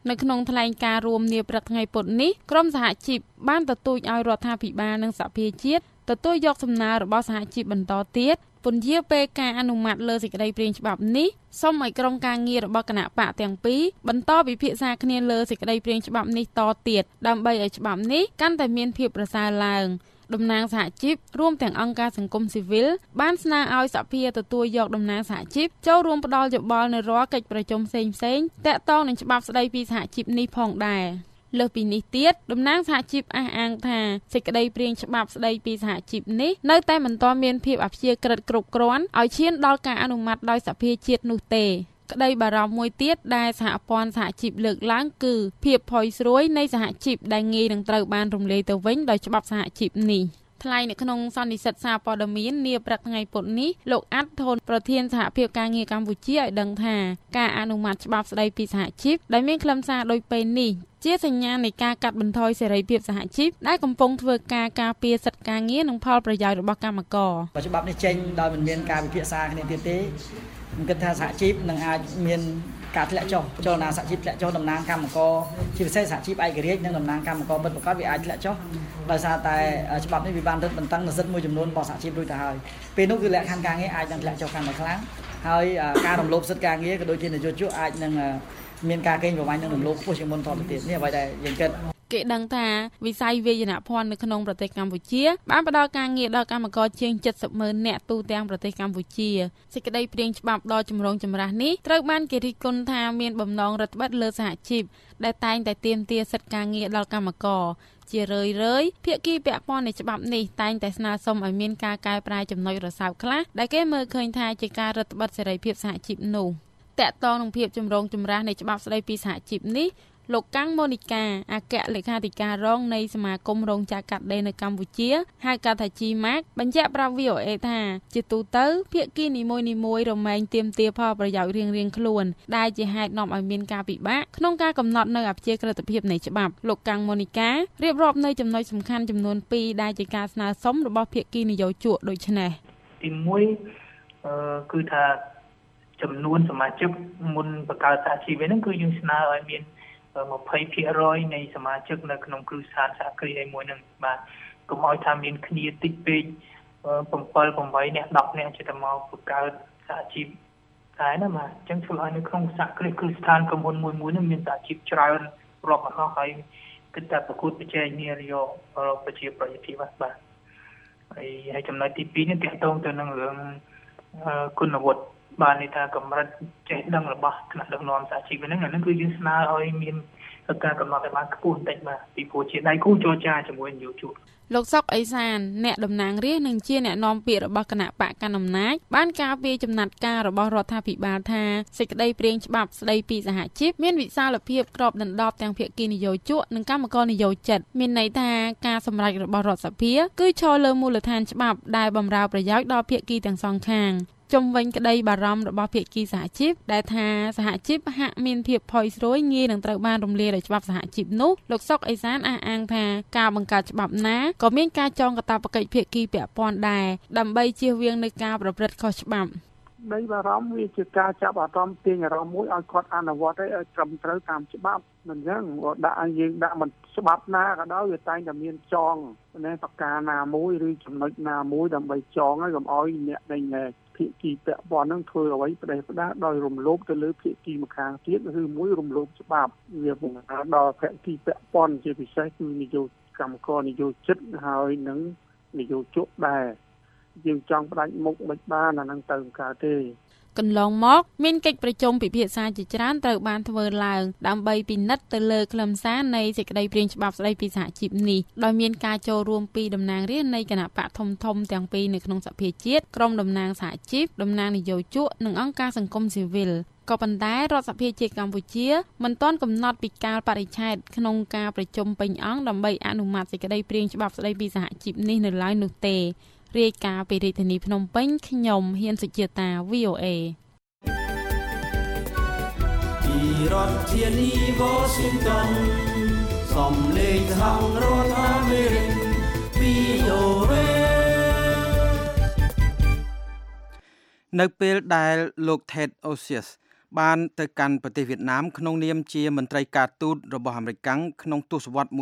នៅក្នុងថ្លែងការណ៍រួមនាព្រឹកថ្ងៃពុធនេះក្រមសហជីពបានទទូចឲ្យរដ្ឋាភិបាលនិងសហភាពជាតិទទួលយកសំណើរបស់សហជីពបន្តទៀតពន្យាពេលការអនុម័តលើសេចក្តីព្រាងច្បាប់នេះសូមឲ្យក្រុមការងាររបស់គណៈបកទាំងពីរបន្តពិភាក្សាគ្នាលើសេចក្តីព្រាងច្បាប់នេះតទៀតដើម្បីឲ្យច្បាប់នេះកាន់តែមានភាពប្រសើរឡើងតំណាងសហជីពរួមទាំងអង្គការសង្គមស៊ីវិលបានស្នើឲ្យសហភាពទទួលយកតំណាងសហជីពចូលរួមផ្ដល់យោបល់នៅរាល់កិច្ចប្រជុំផ្សេងៗតាក់ទងនឹងច្បាប់ស្តីពីសហជីពនេះផងដែរលើសពីនេះទៀតតំណាងសហជីពអះអាងថាសេចក្តីព្រាងច្បាប់ស្តីពីសហជីពនេះនៅតែមិនទាន់មានភាពអព្យាក្រឹតគ្រប់គ្រាន់ឲ្យឈានដល់ការអនុម័តដោយសភាជាតិនោះទេក្តីបារម្ភមួយទៀតដែលសហព័ន្ធសហជីពលើកឡើងគឺភាពផុយស្រួយនៃសហជីពដែលងាយនឹងត្រូវបានរំលាយទៅវិញដោយច្បាប់សហជីពនេះថ្លែងនៅក្នុងសន្និសីទសារព័ត៌មាននាព្រឹកថ្ងៃពុធនេះលោកអាត់ថូនប្រធានសហភាពការងារកម្ពុជាឲ្យដឹងថាការអនុម័តច្បាប់ស្តីពីសហជីពដែលមានខ្លឹមសារដូចពេលនេះជាសញ្ញានៃការកាត់បន្ថយសេរីភាពសហជីពដែលកំពុងធ្វើការការពារសិទ្ធិការងារនិងផលប្រយោជន៍របស់កម្មករច្បាប់នេះចេញដោយមិនមានការពិភាក្សាគ្នាទៀតទេខ្ញុំគិតថាសហជីពនឹងអាចមានការធ្លាក់ចុះចូលណាសហជីពធ្លាក់ចុះតំណាងកម្មករជាពិសេសសហជីពឯករាជ្យនិងតំណាងកម្មករពិតប្រាកដវាអាចធ្លាក់ចុះដោយសារតែច្បាប់នេះវាបានរឹតបន្តឹងសិទ្ធិមួយចំនួនរបស់សហជីពរួចទៅហើយពេលនោះគឺលក្ខខណ្ឌការងារអាចនឹងធ្លាក់ចុះកាន់តែខ្លាំងហើយការរំលោភសិទ្ធិការងារក៏ដូចជានយោជកអាចនឹងមានការកេងប្រវ័ញ្ចនិងរំលោភខ្ពស់ជាងមុនតទៅទៀតនេះអ្វីដែលយើងគិតគេដឹងថាវិស័យវាយនភ័ណ្ឌនៅក្នុងប្រទេសកម្ពុជាបានផ្ដល់ការងារដល់កម្មករជាង 70,000 នាក់ទូទាំងប្រទេសកម្ពុជាសេចក្តីព្រាងច្បាប់ដ៏ចម្រូងចម្រាសនេះត្រូវបានគេរិះគន់ថាមានបំណងរឹតបន្តឹងលើសហជីពដែលតែងតែទាមទារសិទ្ធិការងារដល់កម្មករជារឿយៗភាគីពាក់ព័ន្ធនៃច្បាប់នេះតែងតែស្នើសុំឲ្យមានការកែប្រែចំណុចរសើបខ្លះដែលគេមើលឃើញថាជាការរឹតបន្តឹងសេរីភាពសហជីពនោះតាក់ទងនឹងភាពចម្រូងចម្រាសនៃច្បាប់ស្តីពីសហជីពនេះលោកកាំងម៉ូនីកាអគ្គលេខាធិការរងនៃសមាគមរោងចក្រកាត់ដេរនៅកម្ពុជាហៅកាត់ថា GMAC បញ្ជាក់ប្រាប់ VOA ថាជាទូទៅភាគីនីមួយៗរមែងទាមទារផលប្រយោជន៍រៀងៗខ្លួនដែលជាហេតុនាំឲ្យមានការពិបាកក្នុងការកំណត់នៅអព្យាក្រឹតភាពនៃច្បាប់លោកកាំងម៉ូនីការៀបរាប់នៅចំណុចសំខាន់ចំនួន2ដែលជាការស្នើសុំរបស់ភាគីនយោជកដូចនេះទី1គឺថាចំនួនសមាជិកមុនបង្កើតសហជីពហ្នឹងគឺយើងស្នើឲ្យមាន20% នៃសមាជិកនៅក្នុងគ្រឹះស្ថានសហគ្រាសឯមួយហ្នឹងបាទកុំឲ្យថាមានគ្នាតិចពេក7 8អ្នក10អ្នកចិត្តមកបង្កើតសហជីពតែណាបាទអញ្ចឹងធ្វើឲ្យនៅក្នុងសហគ្រាសគ្រឹះស្ថានក្រុមហ៊ុនមួយហ្នឹងមានសហជីពច្រើនរាប់មកហើយគិតតែប្រកួតប្រជែងគ្នាយកប្រជាប្រិយភាពបាទហើយចំណុចទី2នេះទាក់ទងទៅនឹងរឿងគុណវុឌ្ឍិបានន័យថាកម្រិតចេះដឹងរបស់ថ្នាក់ដឹកនាំសហជីពហ្នឹងអានឹងគឺយើងស្នើឲ្យមានការកំណត់ឲ្យបានខ្ពស់បន្តិចបាទពីព្រោះជាដៃគូចរចាជាមួយនយោជកលោកសុកអេសានអ្នកតំណាងរាស្ត្រនិងជាអ្នកនាំពាក្យរបស់គណៈបកកណ្ដាលអំណាចបានការពារចំណាត់ការរបស់រដ្ឋាភិបាលថាសេចក្តីព្រាងច្បាប់ស្តីពីសហជីពមានវិសាលភាពគ្របដណ្ដប់ទាំងភាគីនយោជកនិងកម្មករនយោជិតមានន័យថាការសម្រេចរបស់រដ្ឋសភាគឺឈរលើមូលដ្ឋានច្បាប់ដែលបម្រើប្រយោជន៍ដល់ភាគីទាំងសងខាងជំវិញក្តីបារម្ភរបស់ភាគីសហជីពដែលថាសហជីពហាក់មានភាពផុយស្រួយងាយនឹងត្រូវបានរំលាយដោយច្បាប់សហជីពនោះលោកសុកអេសានអះអាងថាការបង្កើតច្បាប់ណាក៏មានការចងកាតព្វកិច្ចភាគីពាក់ព័ន្ធដែរដើម្បីជៀសវាងនឹងការប្រព្រឹត្តខុសច្បាប់នៃបារម្ភវាជាការចាប់អារម្មណ៍ទាញអារម្មណ៍មួយឲ្យគាត់អនុវត្តឲ្យត្រឹមត្រូវតាមច្បាប់មិនអញ្ចឹងដាក់ឲ្យយើងដាក់មិនច្បាប់ណាក៏ដោយវាតែងតែមានចងប្រការណាមួយឬចំណុចណាមួយដើម្បីចងឲ្យកុំឲ្យអ្នកដែលភាគីពាក់ព័ន្ធនឹងធ្វើអ្វីផ្ដេសផ្ដាសដោយរំលោភទៅលើភាគីម្ខាងទៀតឬមួយរំលោភច្បាប់វាបង្ហាញដល់ភាគីពាក់ព័ន្ធជាពិសេសគឺនយោកម្មករនយោជិតហើយនឹងនយោជកដែរយើងចង់ផ្ដាច់មុខមិនបានអានឹងទៅកើតទេកន្លងមកមានកិច្ចប្រជុំពិភាក្សាជាច្រើនត្រូវបានធ្វើឡើងដើម្បីពិនិត្យទៅលើខ្លឹមសារនៃសេចក្តីព្រាងច្បាប់ស្តីពីសហជីពនេះដោយមានការចូលរួមពីតំណាងរាស្ត្រនៃគណៈបកធំទាំងពីរនៅក្នុងសភាជាតិក្រុមតំណាងសហជីពតំណាងនយោជកនិងអង្គការសង្គមស៊ីវិលក៏ប៉ុន្តែរដ្ឋសភាជាតិកម្ពុជាមិនទាន់កំណត់ពីកាលបរិច្ឆេទក្នុងការប្រជុំពេញអង្គដើម្បីអនុម័តសេចក្តីព្រាងច្បាប់ស្តីពីសហជីពនេះនៅឡើយនោះទេរាយការណ៍ពីរាជធានីភ្នំពេញខ្ញុំហ៊ានសុជាតា VOA ពីរដ្ឋធានី Washington សំឡេងសហរដ្ឋអាមេរិក VOA នៅពេលដែលលោក Ted Osius បានទៅកាន់ប្រទេសវៀតណាមក្នុងនាមជាមន្ត្រីការទូតរបស់អាមេរិកក្នុងទសវត្សរ៍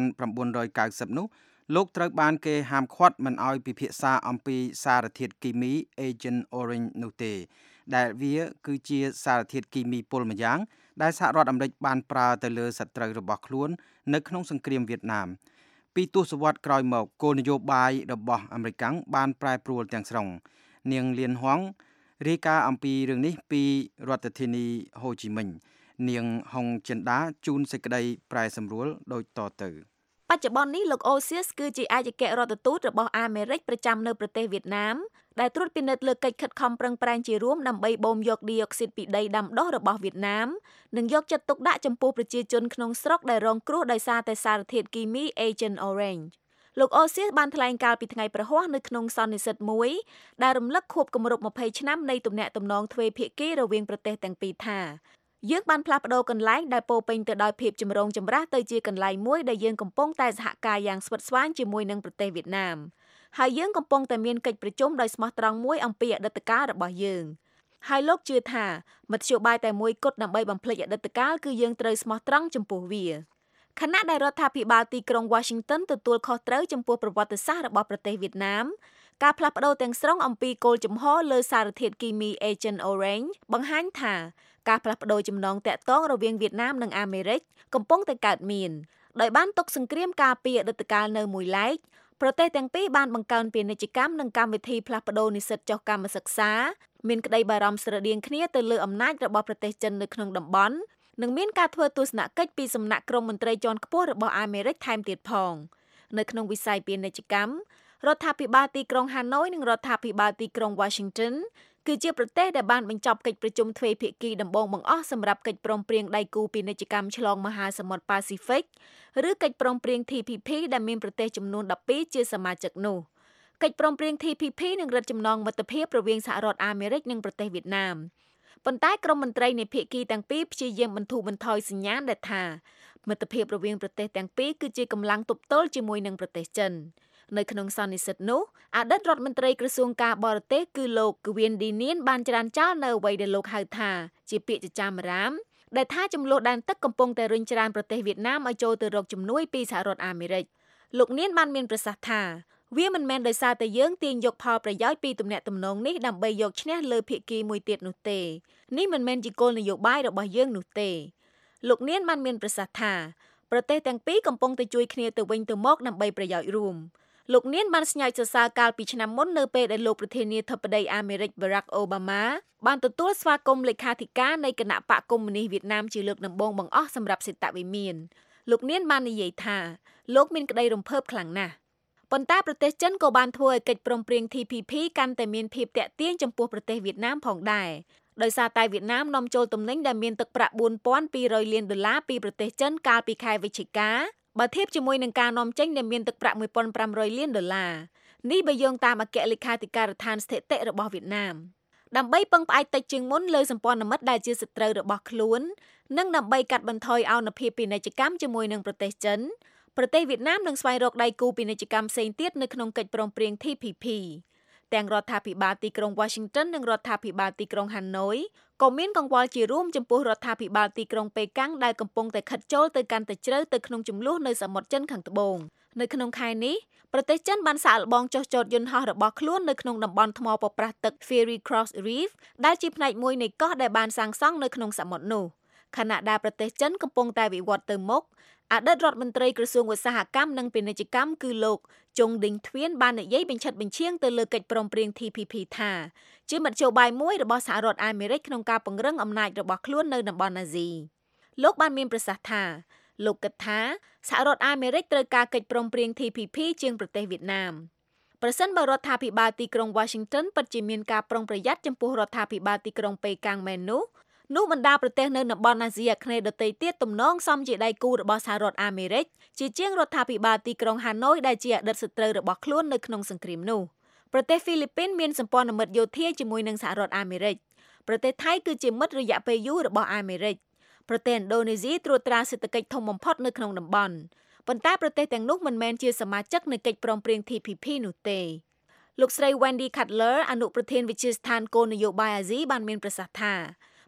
1990នោះលោកត្រូវបានគេហាមឃាត់មិនឲ្យពិភាក្សាអំពីសារធាតុគីមី Agent Orange នោះទេដែលវាគឺជាសារធាតុគីមីពុលម្យ៉ាងដែលសហរដ្ឋអាមេរិកបានប្រើទៅលើសត្រូវរបស់ខ្លួននៅក្នុងសង្គ្រាមវៀតណាមពីទសវត្សរ៍ក្រោយមកគោលនយោបាយរបស់អាមេរិកបានប្រែប្រួលទាំងស្រុងនាងលៀនហួងរាយការណ៍អំពីរឿងនេះពីរដ្ឋធានីហូជីមិញនាងហុងចិនដាជូនសេចក្តីប្រែសម្រួលដូចតទៅបច្ចុប្បន្ននេះលោកអូសៀសគឺជាឯកអគ្គរដ្ឋទូតរបស់អាមេរិកប្រចាំនៅប្រទេសវៀតណាមដែលត្រួតពិនិត្យលើកិច្ចខិតខំប្រឹងប្រែងជារួមដើម្បីបូមយកឌីអុកស៊ីតពីដីដាំដុះរបស់វៀតណាមនិងយកចិត្តទុកដាក់ចំពោះប្រជាជនក្នុងស្រុកដែលរងគ្រោះដោយសារតែសារធាតុគីមី Agent Orange លោកអូសៀសបានថ្លែងការណ៍ពីថ្ងៃប្រហ័សនៅក្នុងសន្និសីទមួយដែលរំលឹកខួបគម្រប់20ឆ្នាំនៃទំនាក់ទំនងទ្វេភាគីរវាងប្រទេសទាំងពីរថាយើងបានផ្លាស់ប្ដូរកន្លែងដែលពោរពេញទៅដោយភាពចម្រូងចម្រាសទៅជាកន្លែងមួយដែលយើងកំពុងតែសហការយ៉ាងស្វិតស្វាញជាមួយនឹងប្រទេសវៀតណាមហើយយើងកំពុងតែមានកិច្ចប្រជុំដោយស្មោះត្រង់មួយអំពីអតីតកាលរបស់យើងហើយលោកជឿថាមធ្យោបាយតែមួយគត់ដើម្បីបំភ្លេចអតីតកាលគឺយើងត្រូវស្មោះត្រង់ចំពោះវាខណៈដែលរដ្ឋាភិបាលទីក្រុង Washington ទទួលខុសត្រូវចំពោះប្រវត្តិសាស្ត្ររបស់ប្រទេសវៀតណាមការផ្លាស់ប្ដូរទាំងស្រុងអំពីគោលជំហរលើសារធាតុគីមី Agent Orange បង្ហាញថាការផ្លាស់ប្ដូរចំណងតាក់ទងរវាងវៀតណាមនិងអាមេរិកកំពុងតែកើតមានដោយបានទុកសង្គ្រាមការពារអតីតកាលនៅមួយឡែកប្រទេសទាំងពីរបានបង្កើនពាណិជ្ជកម្មនិងកម្មវិធីផ្លាស់ប្ដូរនិស្សិតចុះកម្មសិក្សាមានក្តីបារម្ភស្រដៀងគ្នាទៅលើអំណាចរបស់ប្រទេសចិននៅក្នុងតំបន់និងមានការធ្វើទស្សនកិច្ចពីសំណាក់ក្រុមមន្ត្រីជាន់ខ្ពស់របស់អាមេរិកថែមទៀតផងនៅក្នុងវិស័យពាណិជ្ជកម្មរដ្ឋាភិបាលទីក្រុងហាណូយនិងរដ្ឋាភិបាលទីក្រុង Washington គឺជាប្រទេសដែលបានបញ្ចប់កិច្ចប្រជុំទ្វេភាគីដំបូងបង្អស់សម្រាប់កិច្ចព្រមព្រៀងដៃគូពាណិជ្ជកម្មឆ្លងមហាសមុទ្រប៉ាស៊ីហ្វិកឬកិច្ចព្រមព្រៀង TPP ដែលមានប្រទេសចំនួន12ជាសមាជិកនោះកិច្ចព្រមព្រៀង TPP នឹងរឹតចំណងមិត្តភាពរវាងសហរដ្ឋអាមេរិកនិងប្រទេសវៀតណាមប៉ុន្តែក្រុមមន្ត្រីនៃភាគីទាំងពីរព្យាយាមបន្ធូរបន្ថយសញ្ញាណដែលថាមិត្តភាពរវាងប្រទេសទាំងពីរគឺជាកម្លាំងទប់ទល់ជាមួយនឹងប្រទេសចិននៅក្នុងសន្និសីទនោះអតីតរដ្ឋមន្ត្រីក្រសួងការបរទេសគឺលោកគវៀនឌីនៀនបានច្រានចោលនៅអ្វីដែលលោកហៅថាជាពាក្យចចាមអារាមដែលថាចំនួនដែនទឹកកំពុងតែរុញច្រានប្រទេសវៀតណាមឲ្យចូលទៅរកជំនួយពីសហរដ្ឋអាមេរិកលោកនៀនបានមានប្រសាសន៍ថាវាមិនមែនដោយសារតែយើងទាញយកផលប្រយោជន៍ពីទំនាក់ទំនងនេះដើម្បីយកឈ្នះលើភាគីមួយទៀតនោះទេនេះមិនមែនជាគោលនយោបាយរបស់យើងនោះទេលោកនៀនបានមានប្រសាសន៍ថាប្រទេសទាំងពីរកំពុងតែជួយគ្នាទៅវិញទៅមកដើម្បីប្រយោជន៍រួមលោកនៀនបានស្ញើសរសើរកាលពីឆ្នាំមុននៅពេលដែលលោកប្រធានាធិបតីអាមេរិក Barack Obama បានទទួលស្វាគមន៍លេខាធិការនៃគណៈបកកុម្មុយនីសវៀតណាមជាលើកដំបូងបង្អស់សម្រាប់សេតវិមានលោកនៀនបាននិយាយថាលោកមានក្តីរំភើបខ្លាំងណាស់ប៉ុន្តែប្រទេសចិនក៏បានធ្វើឲ្យកិច្ចព្រមព្រៀង TPP កាន់តែមានភាពតាក់ទាញចំពោះប្រទេសវៀតណាមផងដែរដោយសារតែវៀតណាមនាំចូលទំនិញដែលមានទឹកប្រាក់$4,200 លានពីប្រទេសចិនកាលពីខែវិច្ឆិកាបើធៀបជាមួយនឹងការនាំចេញដែលមានទឹកប្រាក់$1,500 លាននេះបើយោងតាមអគ្គលេខាធិការដ្ឋានស្ថិតិរបស់វៀតណាមដើម្បីពឹងផ្អែកតិចជាងមុនលើសម្ព័ន្ធមិត្តដែលជាសត្រូវរបស់ខ្លួននិងដើម្បីកាត់បន្ថយអនុភាពពាណិជ្ជកម្មជាមួយនឹងប្រទេសចិនប្រទេសវៀតណាមនឹងស្វែងរកដៃគូពាណិជ្ជកម្មផ្សេងទៀតនៅក្នុងកិច្ចព្រមព្រៀង TPP ទាំងរដ្ឋាភិបាលទីក្រុង Washington និងរដ្ឋាភិបាលទីក្រុង Hanoi ក៏មានកង្វល់ជារួមចំពោះរដ្ឋាភិបាលទីក្រុងប៉េកាំងដែលកំពុងតែខិតចូលទៅកាន់តែជ្រៅទៅក្នុងជម្លោះនៅសមុទ្រចិនខាងត្បូងនៅក្នុងខែនេះប្រទេសចិនបានសាកល្បងចុះចតយន្តហោះរបស់ខ្លួននៅក្នុងតំបន់ថ្មប៉ប្រះទឹក Fairy Cross Reef ដែលជាផ្នែកមួយនៃកោះដែលបានសាងសង់នៅក្នុងសមុទ្រនោះខណៈដែលប្រទេសចិនកំពុងតែវិវត្តទៅមុខអតីតរដ្ឋមន្ត្រីក្រសួងឧស្សាហកម្មនិងពាណិជ្ជកម្មគឺលោកជុងឌីងធ្វៀនបាននិយាយបញ្ឆិតបញ្ឈៀងទៅលើកិច្ចព្រមព្រៀង TPP ថាជាមធ្យោបាយមួយរបស់សហរដ្ឋអាមេរិកក្នុងការពង្រឹងអំណាចរបស់ខ្លួននៅតំបន់អាស៊ីលោកបានមានប្រសាសន៍ថាលោកគិតថាសហរដ្ឋអាមេរិកត្រូវការកិច្ចព្រមព្រៀង TPP ជាងប្រទេសវៀតណាមប្រសិនបើរដ្ឋាភិបាលទីក្រុង Washington ពិតជាមានការប្រុងប្រយ័ត្នចំពោះរដ្ឋាភិបាលទីក្រុងប៉េកាំងមែននោះបណ្ដាប្រទេសនៅតំបន់អាស៊ីអាគ្នេយ៍ដទៃទៀតទំនងសមជាដៃគូរបស់សហរដ្ឋអាមេរិកជាជាងរដ្ឋាភិបាលទីក្រុងហាណូយដែលជាអតីតសត្រូវរបស់ខ្លួននៅក្នុងសង្គ្រាមនោះប្រទេសហ្វីលីពីនមានសម្ព័ន្ធមិត្តយោធាជាមួយនឹងសហរដ្ឋអាមេរិកប្រទេសថៃគឺជាមិត្តរយៈពេលយូររបស់អាមេរិកប្រទេសឥណ្ឌូនេស៊ីត្រួតត្រាសេដ្ឋកិច្ចធំបំផុតនៅក្នុងតំបន់ប៉ុន្តែប្រទេសទាំងនោះមិនមែនជាសមាជិកនៃកិច្ចព្រមព្រៀង TPP នោះទេលោកស្រី Wendy Cutler អនុប្រធានវិទ្យាស្ថានគោលនយោបាយអាស៊ីបានមានប្រសាសន៍ថា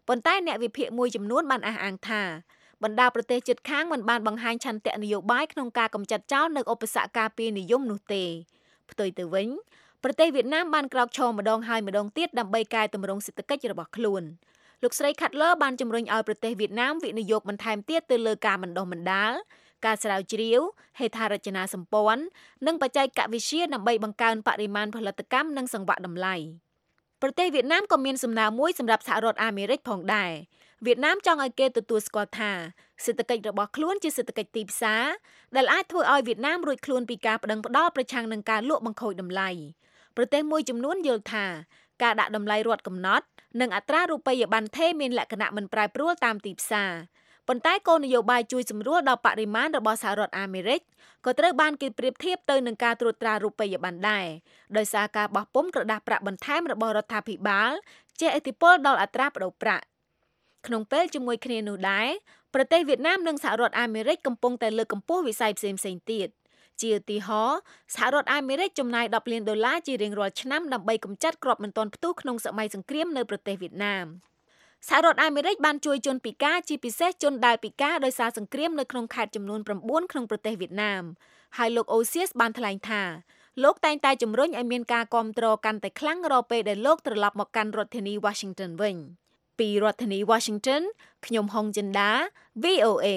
ប៉ុន្តែអ្នកវិភាគមួយចំនួនបានអះអាងថាបណ្ដាប្រទេសជិតខាងមិនបានបង្ហាញឆន្ទៈនយោបាយក្នុងការកម្ចាត់ចោលនៅឧបសគ្គការពារនិយមនោះទេផ្ទុយទៅវិញប្រទេសវៀតណាមបានក្រោកឈរម្ដងហើយម្ដងទៀតដើម្បីកែតម្រង់សេដ្ឋកិច្ចរបស់ខ្លួនលោកស្រី Cutler បានជំរុញឲ្យប្រទេសវៀតណាមវិនិយោគបន្ថែមទៀតទៅលើការបណ្ដុះបណ្ដាលការស្រាវជ្រាវហេដ្ឋារចនាសម្ព័ន្ធនិងបច្ចេកវិទ្យាដើម្បីបង្កើនបរិមាណផលិតកម្មនិងសង្វាក់តម្លៃប្រទេសវៀតណាមក៏មានសំណើមួយសម្រាប់សហរដ្ឋអាមេរិកផងដែរវៀតណាមចង់ឲ្យគេទទួលស្គាល់ថាសេដ្ឋកិច្ចរបស់ខ្លួនជាសេដ្ឋកិច្ចទីផ្សារដែលអាចធ្វើឲ្យវៀតណាមរួចខ្លួនពីការប្តឹងផ្តល់ប្រឆាំងនឹងការលក់បង្ខូចតម្លៃប្រទេសមួយចំនួនយល់ថាការដាក់តម្លៃរដ្ឋកំណត់និងអត្រារូបិយប័ណ្ណថេរមានលក្ខណៈមិនប្រែប្រួលតាមទីផ្សារប៉ុន្តែគោលនយោបាយជួយសម្រួលដល់បរិមាណរបស់សហរដ្ឋអាមេរិកក៏ត្រូវបានគេប្រៀបធៀបទៅនឹងការត្រួតត្រារូបិយប័ណ្ណដែរដោយសារការបោះពុម្ពក្រដាសប្រាក់បន្ថែមរបស់រដ្ឋាភិបាលជះឥទ្ធិពលដល់អត្រាប្តូរប្រាក់ក្នុងពេលជាមួយគ្នានោះដែរប្រទេសវៀតណាមនិងសហរដ្ឋអាមេរិកកំពុងតែលើកកម្ពស់វិស័យផ្សេងៗទៀតជាឧទាហរណ៍សហរដ្ឋអាមេរិកចំណាយ$10 លានជារៀងរាល់ឆ្នាំដើម្បីកម្ចាត់គ្រាប់មិនទាន់ផ្ទុះក្នុងសម័យសង្គ្រាមនៅប្រទេសវៀតណាមសហរដ្ឋអាមេរិកបានជួយជនពិការជាពិសេសជនដែលពិការដោយសារសង្គ្រាមនៅក្នុងខេត្តចំនួន9ក្នុងប្រទេសវៀតណាមហើយលោកអូសៀសបានថ្លែងថាលោកតែងតែជំរុញឲ្យមានការគាំទ្រកាន់តែខ្លាំងរាល់ពេលដែលលោកត្រឡប់មកកាន់រដ្ឋធានី Washington វិញពីរដ្ឋធានី Washington ខ្ញុំហុងចិន្តា VOA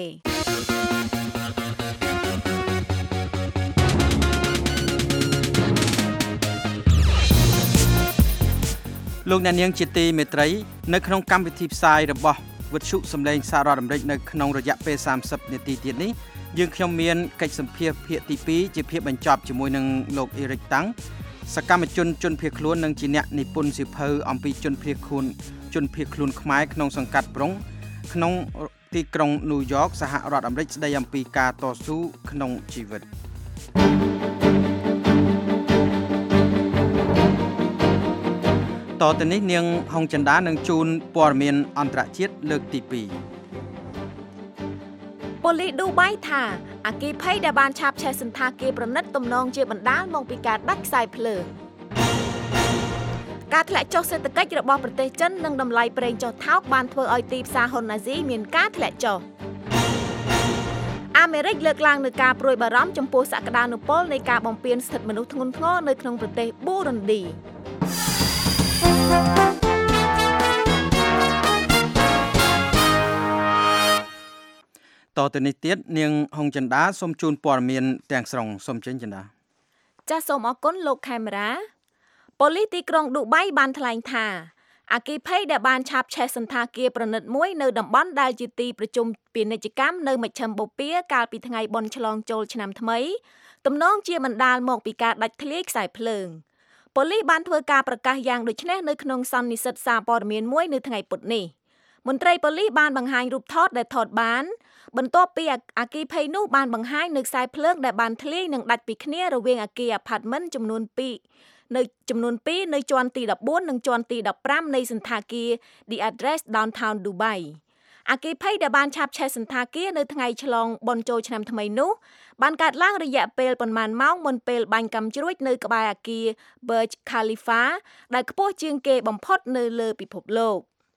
លោកអ្នកនាងជាទីមេត្រីនៅក្នុងកម្មវិធីផ្សាយរបស់វិទ្យុសំឡេងសហរដ្ឋអាមេរិកនៅក្នុងរយៈពេល30នាទីទៀតនេះយើងខ្ញុំមានកិច្ចសម្ភាសន៍ភាគទី2ជាភាគបញ្ចប់ជាមួយនឹងលោកអេរិកតាំងសកម្មជនភៀសខ្លួននិងជាអ្នកនិពន្ធសៀវភៅអំពីជនភៀសខ្លួនខ្មែរក្នុងសង្កាត់ប្រុងក្នុងទីក្រុងញូវយ៉កសហរដ្ឋអាមេរិកស្ដីអំពីការតស៊ូក្នុងជីវិតតទៅនេះនាងហុងចិន្តានឹងជូនព័ត៌មានអន្តរជាតិលើកទី2 ប៉ូលីសឌូបៃថាអគ្គិភ័យដែលបានឆាបឆេះសន្តាគារប្រណិតទំនងជាបណ្ដាលមកពីការដាច់ខ្សែភ្លើងការធ្លាក់ចុះសេដ្ឋកិច្ចរបស់ប្រទេសចិននិងតម្លៃប្រេងចុះថោកបានធ្វើឲ្យទីផ្សារហ៊ុនអាស៊ីមានការធ្លាក់ចុះអាមេរិកលើកឡើងនូវការព្រួយបារម្ភចំពោះសក្តានុពលនៃការបំពានសិទ្ធិមនុស្សធ្ងន់ធ្ងរនៅក្នុងប្រទេសប៊ូរុនឌីតទៅនេះទៀតនាងហុងចិន្តាសូមជូនព័ត៌មានទាំងស្រុងសូមចេញចិន្តាចាសសូមអរគុណលោកខេមរាប៉ូលីសទីក្រុងឌូបៃបានថ្លែងថាអគ្គិភ័យដែលបានឆាបឆេះសន្តាគារប្រណិតមួយនៅតំបន់ដែលជាទីប្រជុំពាណិជ្ជកម្មនៅមជ្ឈិមបូព៌ាកាលពីថ្ងៃបុណ្យឆ្លងចូលឆ្នាំថ្មីទំនងជាបណ្ដាលមកពីការដាច់ធ្លាយខ្សែភ្លើងប៉ូលីសបានធ្វើការប្រកាសយ៉ាងដូចនេះនៅក្នុងសន្និសីទសារព័ត៌មានមួយនៅថ្ងៃពុធនេះមន្ត្រីប៉ូលីសបានបង្ហាញរូបថតដែលថតបានបន្ទាប់ពីអគ្គិភ័យនោះបានបង្ហាញនៅខ្សែភ្លើងដែលបានធ្លាយនិងដាច់ពីគ្នារវាងអគារ Apartment ចំនួន2នៅជាន់ទី14និងជាន់ទី15នៃសន្តាគារ The Address Downtown Dubai អគ្គិភ័យដែលបានឆាបឆេះសន្តាគារនៅថ្ងៃឆ្លងបុណ្យចូលឆ្នាំថ្មីនោះបានកើតឡើងរយៈពេលប៉ុន្មានម៉ោងមុនពេលបាញ់កាំជ្រួចនៅក្បែរអគារ Burj Khalifa ដែលខ្ពស់ជាងគេបំផុតនៅលើពិភពលោក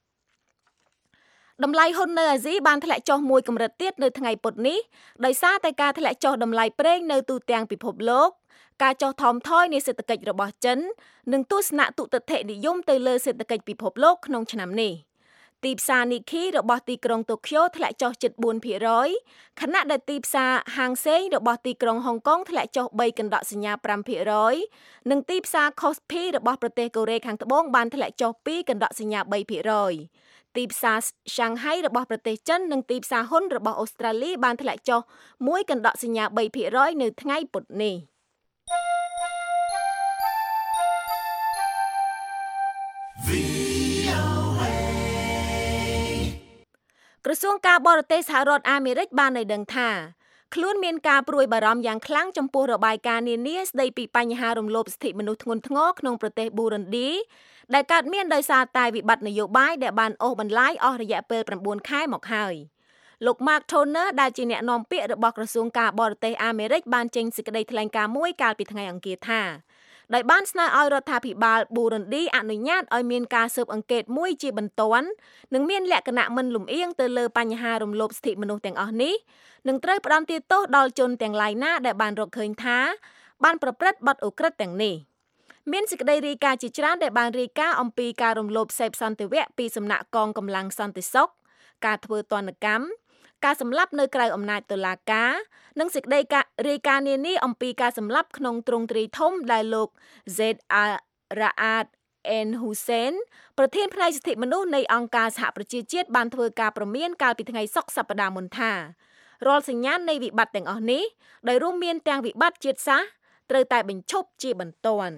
តម្លៃហ៊ុននៅអាស៊ីបានធ្លាក់ចុះមួយកម្រិតទៀតនៅថ្ងៃពុធនេះដោយសារតែការធ្លាក់ចុះតម្លៃប្រេងនៅទូទាំងពិភពលោកការចុះថមថយនៃសេដ្ឋកិច្ចរបស់ចិននិងទស្សនៈទុតិយនិយមទៅលើសេដ្ឋកិច្ចពិភពលោកក្នុងឆ្នាំនេះទីផ្សារ Nikkei របស់ទីក្រុងតូក្យូធ្លាក់ចុះជិត 4% ខណៈដែលទីផ្សារ Hang Seng របស់ទីក្រុងហុងកុងធ្លាក់ចុះ 3% និងទីផ្សារ Kospi របស់ប្រទេសកូរ៉េខាងត្បូងបានធ្លាក់ចុះ 2% ទីផ្សារ Shanghai របស់ប្រទេសចិននិងទីផ្សារហ៊ុនរបស់អូស្ត្រាលីបានធ្លាក់ចុះ 1.3% នៅថ្ងៃពុធនេះក្រសួងការបរទេសសហរដ្ឋអាមេរិកបានឲ្យដឹងថាខ្លួនមានការព្រួយបារម្ភយ៉ាងខ្លាំងចំពោះរបាយការណ៍នានាស្ដីពីបញ្ហារំលោភសិទ្ធិមនុស្សធ្ងន់ធ្ងរក្នុងប្រទេសប៊ូរុនឌីដែលកើតមានដោយសារតែវិបត្តិនយោបាយដែលបានអូសបន្លាយអស់រយៈពេល9ខែមកហើយលោក Mark Toner ដែលជាអ្នកនាំពាក្យរបស់ក្រសួងការបរទេសអាមេរិកបានចេញសេចក្តីថ្លែងការណ៍មួយកាលពីថ្ងៃអង្គារថាដោយបានស្នើឲ្យរដ្ឋាភិបាលប៊ូរុនឌីអនុញ្ញាតឲ្យមានការស៊ើបអង្កេតមួយជាបន្ទាន់និងមានលក្ខណៈមិនលំអៀងទៅលើបញ្ហារំលោភសិទ្ធិមនុស្សទាំងអស់នេះនិងត្រូវផ្តន្ទាទោសដល់ជនទាំងឡាយណាដែលបានរកឃើញថាបានប្រព្រឹត្តបទឧក្រិដ្ឋទាំងនេះមានសេចក្តីរាយការណ៍ជាច្រើនដែលបានរាយការណ៍អំពីការរំលោភសេពសន្តិវៈពីសំណាក់កងកម្លាំងសន្តិសុខការធ្វើទណ្ឌកម្មការសម្លាប់នៅក្រៅអំណាចតុលាការនិងសេចក្តីរាយការណ៍នានាអំពីការសម្លាប់ក្នុងទ្រង់ទ្រាយធំដែលលោក Zaid al-Ra'ad al-Hussein ប្រធានផ្នែកសិទ្ធិមនុស្សនៃអង្គការសហប្រជាជាតិបានធ្វើការព្រមានកាលពីថ្ងៃសុក្រសប្តាហ៍មុនថារាល់សញ្ញាណនៃវិបត្តិទាំងអស់នេះដោយរួមមានទាំងវិបត្តិជាតិសាសន៍ត្រូវតែបញ្ឈប់ជាបន្ទាន់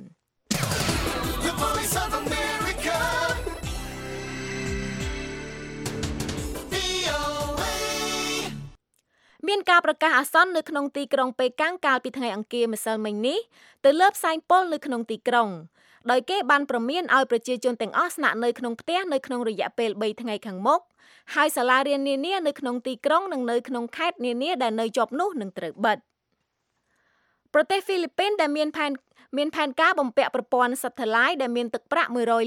មានការប្រកាសអាសន្ននៅក្នុងទីក្រុងប៉េកាំងកាលពីថ្ងៃអង្គារម្សិលមិញនេះទៅលើផ្សែងពុលនៅក្នុងទីក្រុងដោយគេបានព្រមានឲ្យប្រជាជនទាំងអស់ស្នាក់នៅក្នុងផ្ទះនៅក្នុងរយៈពេល3ថ្ងៃខាងមុខហើយសាលារៀននានានៅក្នុងទីក្រុងនិងនៅក្នុងខេត្តនានាដែលនៅជាប់នោះនឹងត្រូវបិទប្រទេសហ្វីលីពីនដែលមានផែនការបំពាក់ប្រព័ន្ធ Satellite ដែលមានទឹកប្រាក់1 លា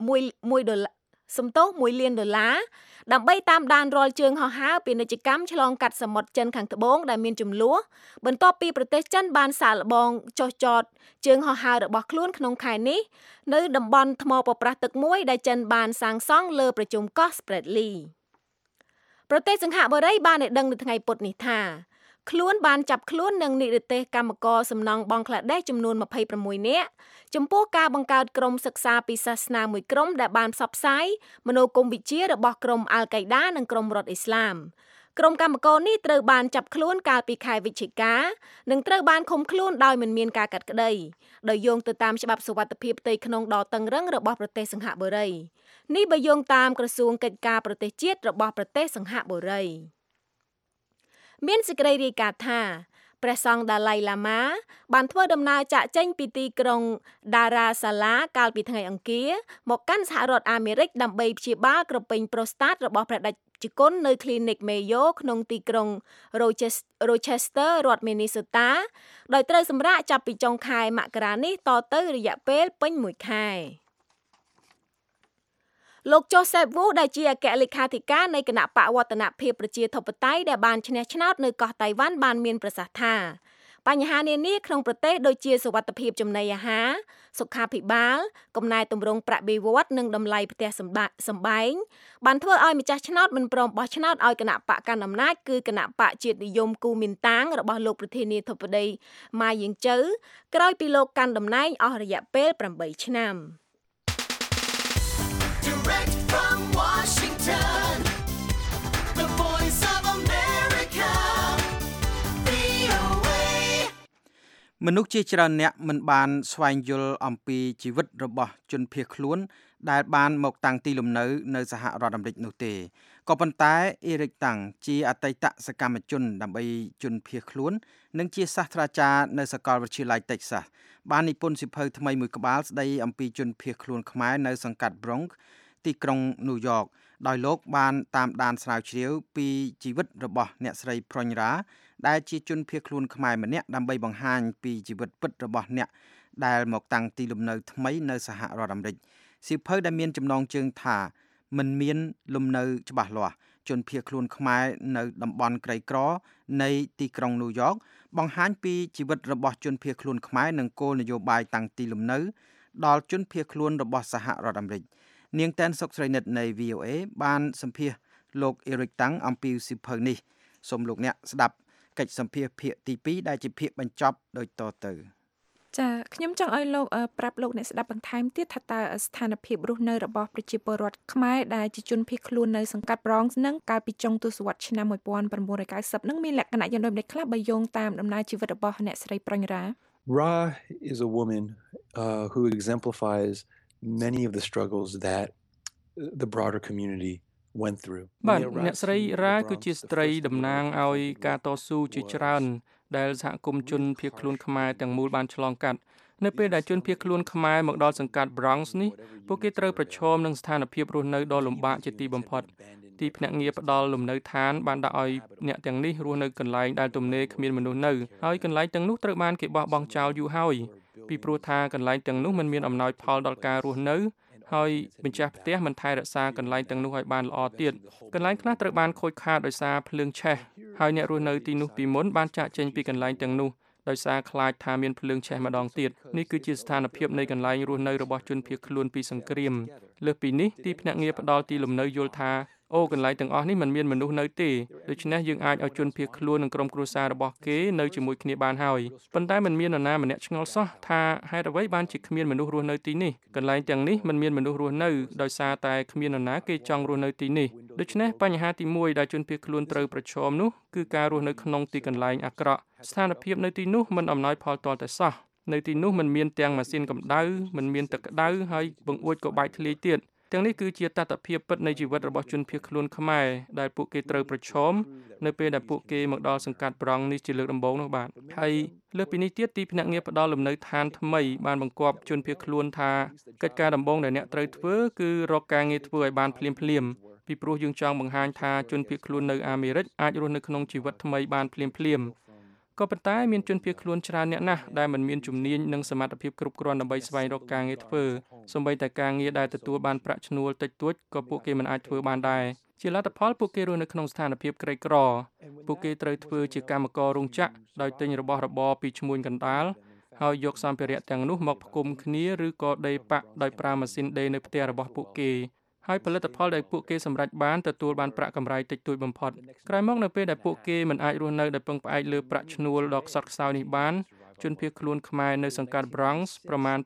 នដុល្លារដើម្បីតាមដានរាល់ជើងហោះហើរពាណិជ្ជកម្មឆ្លងកាត់សមុទ្រចិនខាងត្បូងដែលមានជម្លោះបន្ទាប់ពីប្រទេសចិនបានសាកល្បងចុះចតជើងហោះហើររបស់ខ្លួនក្នុងខែនេះនៅតំបន់ថ្មប៉ប្រះទឹកមួយដែលចិនបានសាងសង់លើប្រជុំកោះ Spratly ប្រទេសសិង្ហបុរីបានឲ្យដឹងនៅថ្ងៃពុធនេះថាខ្លួនបានចាប់ខ្លួននឹងនិរទេសកម្មករសំណង់បង់ក្លាដេសចំនួន26នាក់ចំពោះការបង្កើតក្រុមសិក្សាពីសាសនាមួយក្រុមដែលបានផ្សព្វផ្សាយមនោគមវិជ្ជារបស់ក្រុមអាល់កៃដានិងក្រុមរដ្ឋអ៊ីស្លាមក្រុមកម្មករនេះត្រូវបានចាប់ខ្លួនកាលពីខែវិច្ឆិកានិងត្រូវបានឃុំខ្លួនដោយមិនមានការកាត់ក្តីដោយយោងទៅតាមច្បាប់សុវត្ថិភាពផ្ទៃក្នុងដ៏តឹងរ៉ឹងរបស់ប្រទេសសិង្ហបុរីនេះបើយោងតាមក្រសួងកិច្ចការប្រទេសជាតិរបស់ប្រទេសសិង្ហបុរីមានសេចក្តីរាយការណ៍ថាព្រះសង្ឃដាឡៃឡាម៉ាបានធ្វើដំណើរចាកចេញពីទីក្រុងដារ៉ាសាឡាកាលពីថ្ងៃអង្គារមកកាន់សហរដ្ឋអាមេរិកដើម្បីព្យាបាលក្រពេញប្រូស្តាតរបស់ព្រះតេជគុណនៅ Clinic Mayo ក្នុងទីក្រុង Rochester រដ្ឋ Minnesota ដោយត្រូវសម្រាកចាប់ពីចុងខែមករានេះតទៅរយៈពេលពេញ1ខែលោក Joseph Wu ដែលជាអគ្គលេខាធិការនៃគណៈបកវឌ្ឍនភាពប្រជាធិបតេយ្យដែលបានឈ្នះឆ្នោតនៅកោះតៃវ៉ាន់បានមានប្រសាសន៍ថាបញ្ហានានាក្នុងប្រទេសដូចជាសុវត្ថិភាពចំណីអាហារសុខាភិបាលកំណែទម្រង់ប្រាក់បៀវត្សនិងតម្លៃផ្ទះសម្បែងបានធ្វើឲ្យម្ចាស់ឆ្នោតមិនព្រមបោះឆ្នោតឲ្យគណៈបកកាន់អំណាចគឺគណៈបកជាតិនិយមគូមីនតាងរបស់លោកប្រធានាធិបតីម៉ាយៀងជូវក្រោយពីលោកកាន់តំណែងអស់រយៈពេល8ឆ្នាំ From Washington, the voice of America, VOA. មនុស្សជាច្រើនអ្នកមិនបានស្វែងយល់អំពីជីវិតរបស់ជនភៀសខ្លួនដែលបានមកតាំងទីលំនៅនៅសហរដ្ឋអាមេរិកនោះទេក៏ប៉ុន្តែអ៊ីរិកតាំងជាអតីតសកម្មជនដើម្បីជនភៀសខ្លួននិងជាសាស្ត្រាចារ្យនៅសាកលវិទ្យាល័យ Texas បាននិពន្ធសៀវភៅថ្មីមួយក្បាលស្ដីអំពីជនភៀសខ្លួនខ្មែរនៅសង្កាត់ Bronxទីក្រុងញូវយ៉កដោយលោកបានតាមដានស្រាវជ្រាវពីជីវិតរបស់អ្នកស្រីប្រុញរ៉ាដែលជាជនភៀសខ្លួនខ្មែរម្នាក់ដើម្បីបង្ហាញពីជីវិតពិតរបស់អ្នកដែលមកតាំងទីលំនៅថ្មីនៅសហរដ្ឋអាមេរិកសៀវភៅដែលមានចំណងជើងថាមិនមានលំនៅច្បាស់លាស់ជនភៀសខ្លួនខ្មែរនៅតំបន់ក្រីក្រនៃទីក្រុងញូវយ៉កបង្ហាញពីជីវិតរបស់ជនភៀសខ្លួនខ្មែរនិងគោលនយោបាយតាំងទីលំនៅដល់ជនភៀសខ្លួនរបស់សហរដ្ឋអាមេរិកនាងតែនសុកស្រីនិតនៃ VOA បានសម្ភាសលោកអ៊ីរិកតាំងអំពីសៀវភៅនេះសូមលោកអ្នកស្ដាប់កិច្ចសម្ភាសភាគទី2ដែលជាភាគបញ្ចប់ដូចតទៅចាខ្ញុំចង់ឲ្យលោកប្រាប់លោកអ្នកស្ដាប់បន្ថែមទៀតថាតើស្ថានភាពរស់នៅរបស់ប្រជាពលរដ្ឋខ្មែរដែលជាជនភៀសខ្លួននៅសង្កាត់ Bronx នឹងកាលពីចុងទសវត្សរ៍ឆ្នាំ1990នឹងមានលក្ខណៈយ៉ាងដូចម្តេចខ្លះបើយោងតាមដំណើរជីវិតរបស់អ្នកស្រីប្រុញរ៉ា Ra is a woman who exemplifies many of the struggles that the broader community went through បាទអ្នកស្រីរ៉ាគឺជាស្ត្រីតំណាងឲ្យការតស៊ូជាច្រើនដែលសហគមន៍ជនភៀសខ្លួនខ្មែរទាំងមូលបានឆ្លងកាត់នៅពេលដែលជនភៀសខ្លួនខ្មែរមកដល់សង្កាត់ Bronx នេះពួកគេត្រូវប្រឈមនឹងស្ថានភាពរស់នៅដ៏លំបាកជាទីបំផុតទីភ្នាក់ងារផ្ដល់លំនៅឋានបានដាក់ឲ្យអ្នកទាំងនេះរស់នៅកន្លែងដែលទំនេរគ្មានមនុស្សនៅហើយកន្លែងទាំងនោះត្រូវបានគេបោះបង់ចោលយូរហើយពីព្រោះថាកន្លែងទាំងនោះមិនមានអំណោយផលដល់ការរស់នៅហើយម្ចាស់ផ្ទះមិនថែរក្សាកន្លែងទាំងនោះឲ្យបានល្អទៀតកន្លែងខ្លះត្រូវបានខូចខាតដោយសារភ្លើងឆេះហើយអ្នករស់នៅទីនោះពីមុនបានចាកចេញពីកន្លែងទាំងនោះដោយសារខ្លាចថាមានភ្លើងឆេះម្ដងទៀតនេះគឺជាស្ថានភាពនៃកន្លែងរស់នៅរបស់ជនភៀសខ្លួនពីសង្គ្រាមលើសពីនេះទីភ្នាក់ងារផ្ដល់ទីលំនៅយល់ថាអូកន្លែងទាំងអស់នេះមិនមានមនុស្សនៅទេដូច្នេះយើងអាចឲ្យជនភៀសខ្លួននិងក្រុមគ្រួសាររបស់គេនៅជាមួយគ្នាបានហើយប៉ុន្តែមិនមាននរណាម្នាក់ឆ្ងល់សោះថាហេតុអ្វីបានជាគ្មានមនុស្សរស់នៅទីនេះកន្លែងទាំងនេះមិនមានមនុស្សរស់នៅដោយសារតែគ្មាននរណាគេចង់រស់នៅទីនេះដូច្នេះបញ្ហាទី1ដែលជនភៀសខ្លួនត្រូវប្រឈមនោះគឺការរស់នៅក្នុងទីកន្លែងអាក្រក់ស្ថានភាពនៅទីនោះមិនអំណោយផលទាល់តែសោះនៅទីនោះមិនមានទាំងម៉ាស៊ីនកម្ដៅមិនមានទឹកក្ដៅហើយបង្អួចក៏បែកធ្លាយទៀតទាំងនេះគឺជាតថភាពពិតនៃជីវិតរបស់ជនភៀសខ្លួនខ្មែរដែលពួកគេត្រូវប្រឈមនៅពេលដែលពួកគេមកដល់សង្កាត់ប្រង់នេះជាលើកដំបូងនោះបាទហើយលើសពីនេះទៀតទីភ្នាក់ងារផ្ដល់លំនៅឋានថ្មីបានបង្គាប់ជនភៀសខ្លួនថាកិច្ចការដំបូងដែលអ្នកត្រូវធ្វើគឺរកការងារធ្វើឲ្យបានភ្លាមពីព្រោះយើងចង់បង្ហាញថាជនភៀសខ្លួននៅអាមេរិកអាចរស់នៅក្នុងជីវិតថ្មីបានភ្លាមក៏ប៉ុន្តែមានជនភៀសខ្លួនច្រើនអ្នកណាស់ដែលមិនមានជំនាញនិងសមត្ថភាពគ្រប់គ្រាន់ដើម្បីស្វែងរកការងារធ្វើសូម្បីតែការងារដែលទទួលបានប្រាក់ឈ្នួលតិចតួចក៏ពួកគេមិនអាចធ្វើបានដែរជាលទ្ធផលពួកគេរស់នៅក្នុងស្ថានភាពក្រីក្រពួកគេត្រូវធ្វើជាកម្មកររោងចក្រដោយទិញរបស់របរពីឈ្មួញកណ្ដាលហើយយកសម្ភារៈទាំងនោះមកផ្គុំគ្នាឬក៏ដេរប៉ាក់ដោយប្រើម៉ាស៊ីនដេរនៅផ្ទះរបស់ពួកគេហើយផលិតផលដែលពួកគេសម្រេចបានទទួលបានប្រាក់កម្រៃតិចតួចបំផុតក្រោយមកនៅពេលដែលពួកគេមិនអាចរស់នៅដោយពឹងផ្អែកលើប្រាក់ឈ្នួលដ៏ខ្សត់ខ្សោយនេះបានជនភៀសខ្លួនខ្មែរនៅសង្កាត់ Bronx ប្រមាណ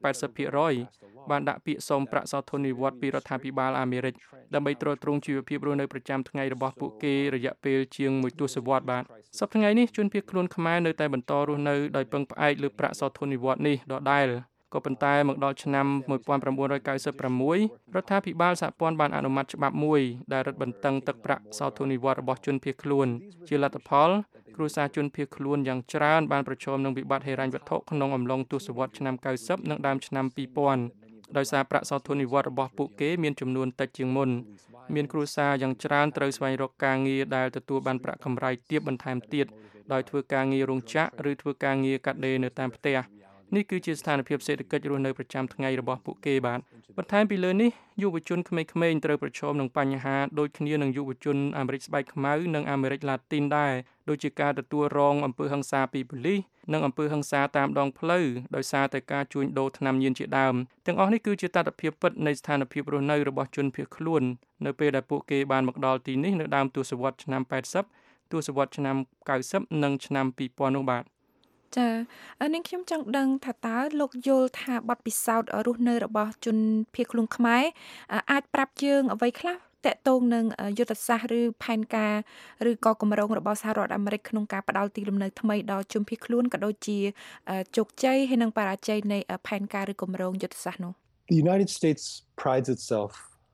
80% បានដាក់ពាក្យសុំប្រាក់សោធននិវត្តន៍ពីរដ្ឋាភិបាលអាមេរិកដើម្បីទ្រទ្រង់ជីវភាពរស់នៅប្រចាំថ្ងៃរបស់ពួកគេរយៈពេលជាង1ទសវត្សរណ៍បាទសប្តាហ៍ថ្ងៃនេះជនភៀសខ្លួនខ្មែរនៅតែបន្តរស់នៅដោយពឹងផ្អែកលើប្រាក់សោធននិវត្តន៍នេះដដែលក៏ប៉ុន្តែមកដល់ឆ្នាំ1996រដ្ឋាភិបាលសហព័ន្ធបានអនុម័តច្បាប់មួយដែលរឹតបន្តឹងទឹកប្រាក់សោធននិវត្តន៍របស់ជនភៀសខ្លួនជាលទ្ធផលគ្រួសារជនភៀសខ្លួនយ៉ាងច្រើនបានប្រឈមនឹងវិបត្តិហិរញ្ញវត្ថុក្នុងអំឡុងទសវត្សរ៍ឆ្នាំ90និងដើមឆ្នាំ2000ដោយសារប្រាក់សោធននិវត្តន៍របស់ពួកគេមានចំនួនតិចជាងមុនមានគ្រួសារយ៉ាងច្រើនត្រូវស្វែងរកការងារដែលទទួលបានប្រាក់កម្រៃទាបបន្ថែមទៀតដោយធ្វើការងាររោងចក្រឬធ្វើការងារកាត់ដេរនៅតាមផ្ទះនេះគឺជាស្ថានភាពសេដ្ឋកិច្ចរស់នៅប្រចាំថ្ងៃរបស់ពួកគេបាទបន្ថែមពីលើនេះយុវជនក្មេងៗត្រូវប្រឈមនឹងបញ្ហាដូចគ្នានឹងយុវជនអាមេរិកស្បែកខ្មៅនិងអាមេរិកឡាទីនដែរដូចជាការទទួលរងអំពើហិង្សាពីប៉ូលីសនិងអំពើហិង្សាតាមដងផ្លូវដោយសារតែការជួញដូរថ្នាំញៀនជាដើមទាំងអស់នេះគឺជាតថភាពពិតនៃស្ថានភាពរស់នៅរបស់ជនភៀសខ្លួននៅពេលដែលពួកគេបានមកដល់ទីនេះនៅដើមទសវត្សរ៍ឆ្នាំ80ទសវត្សរ៍ឆ្នាំ90និងឆ្នាំ2000នោះបាទចានាងខ្ញុំចង់ដឹងថាតើលោកយល់ថាបទពិសោធន៍រស់នៅរបស់ជនភៀសខ្លួនខ្មែរអាចប្រាប់យើងអ្វីខ្លះតាក់ទងនឹងយុទ្ធសាស្ត្រឬផែនការឬក៏គម្រោងរបស់សហរដ្ឋអាមេរិកក្នុងការផ្ដល់ទីលំនៅថ្មីដល់ជនភៀសខ្លួនក៏ដូចជាជោគជ័យហើយនិងបរាជ័យនៃផែនការឬគម្រោងយុទ្ធសាស្ត្រនោះ The United States prides itself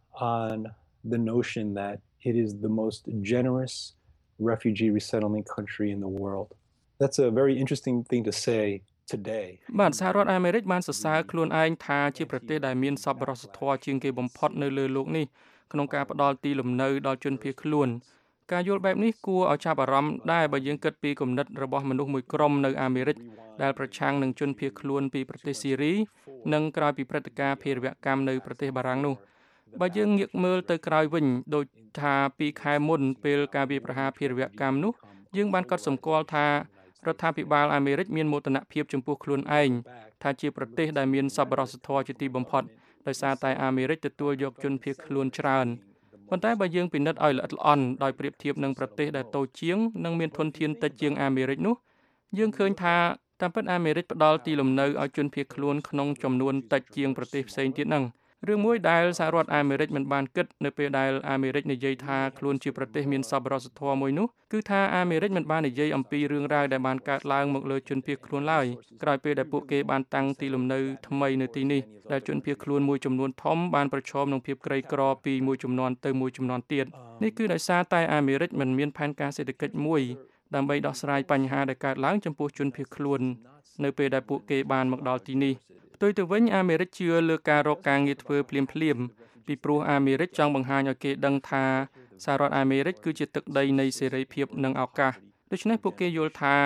on the notion that it is the most generous refugee resettlement country in the world. That's a very interesting thing to say today. បាទសហរដ្ឋអាមេរិកបានសរសើរខ្លួនឯងថាជាប្រទេសដែលមានសប្បុរសធម៌ជាងគេបំផុតនៅលើโลกនេះក្នុងការផ្ដល់ទីលំនៅដល់ជនភៀសខ្លួនការយល់បែបនេះគួរឲ្យចាប់អារម្មណ៍ដែរបើយើងគិតពីគំនិតរបស់មនុស្សមួយក្រុមនៅអាមេរិកដែលប្រឆាំងនឹងជនភៀសខ្លួនពីប្រទេសស៊ីរីនិងក្រោយពីព្រឹត្តិការណ៍ភេរវកម្មនៅប្រទេសបារាំងនោះបើយើងងាកមើលទៅក្រោយវិញដូចថា2ខែមុនពេលការវាយប្រហារភេរវកម្មនោះយើងបានកត់សម្គាល់ថារដ្ឋាភិបាលអាមេរិកមានមោទនភាពចំពោះខ្លួនឯងថាជាប្រទេសដែលមានសប្បុរសធម៌ជាទីបំផុតដោយសារតែអាមេរិកទទួលយកជនភៀសខ្លួនច្រើនប៉ុន្តែបើយើងពិនិត្យឲ្យល្អិតល្អន់ដោយប្រៀបធៀបនឹងប្រទេសដែលតូចជាងនិងមានធនធានតិចជាងអាមេរិកនោះយើងឃើញថាតាមពិតអាមេរិកផ្ដល់ទីលំនៅឲ្យជនភៀសខ្លួនក្នុងចំនួនតិចជាងប្រទេសផ្សេងទៀតហ្នឹងរឿងមួយដែលសហរដ្ឋអាមេរិកមិនបានគិតនៅពេលដែលអាមេរិកនិយាយថាខ្លួនជាប្រទេសមានសប្បុរសធម៌មួយនោះគឺថាអាមេរិកមិនបាននិយាយអំពីរឿងរ៉ាវដែលបានកើតឡើងមកលើជនភៀសខ្លួនឡើយក្រោយពេលដែលពួកគេបានតាំងទីលំនៅថ្មីនៅទីនេះដែលជនភៀសខ្លួនមួយចំនួនធំបានប្រឈមនឹងភាពក្រីក្រពីមួយជំនាន់ទៅមួយជំនាន់ទៀតនេះគឺដោយសារតែអាមេរិកមិនមានផែនការសេដ្ឋកិច្ចមួយដើម្បីដោះស្រាយបញ្ហាដែលកើតឡើងចំពោះជនភៀសខ្លួននៅពេលដែលពួកគេបានមកដល់ទីនេះផ្ទុយទៅវិញអាមេរិកជឿលើការរកការងារធ្វើភ្លាមពីព្រោះអាមេរិកចង់បង្ហាញឲ្យគេដឹងថាសហរដ្ឋអាមេរិកគឺជាទឹកដីនៃសេរីភាពនិងឱកាសដូច្នេះពួកគេយល់ថា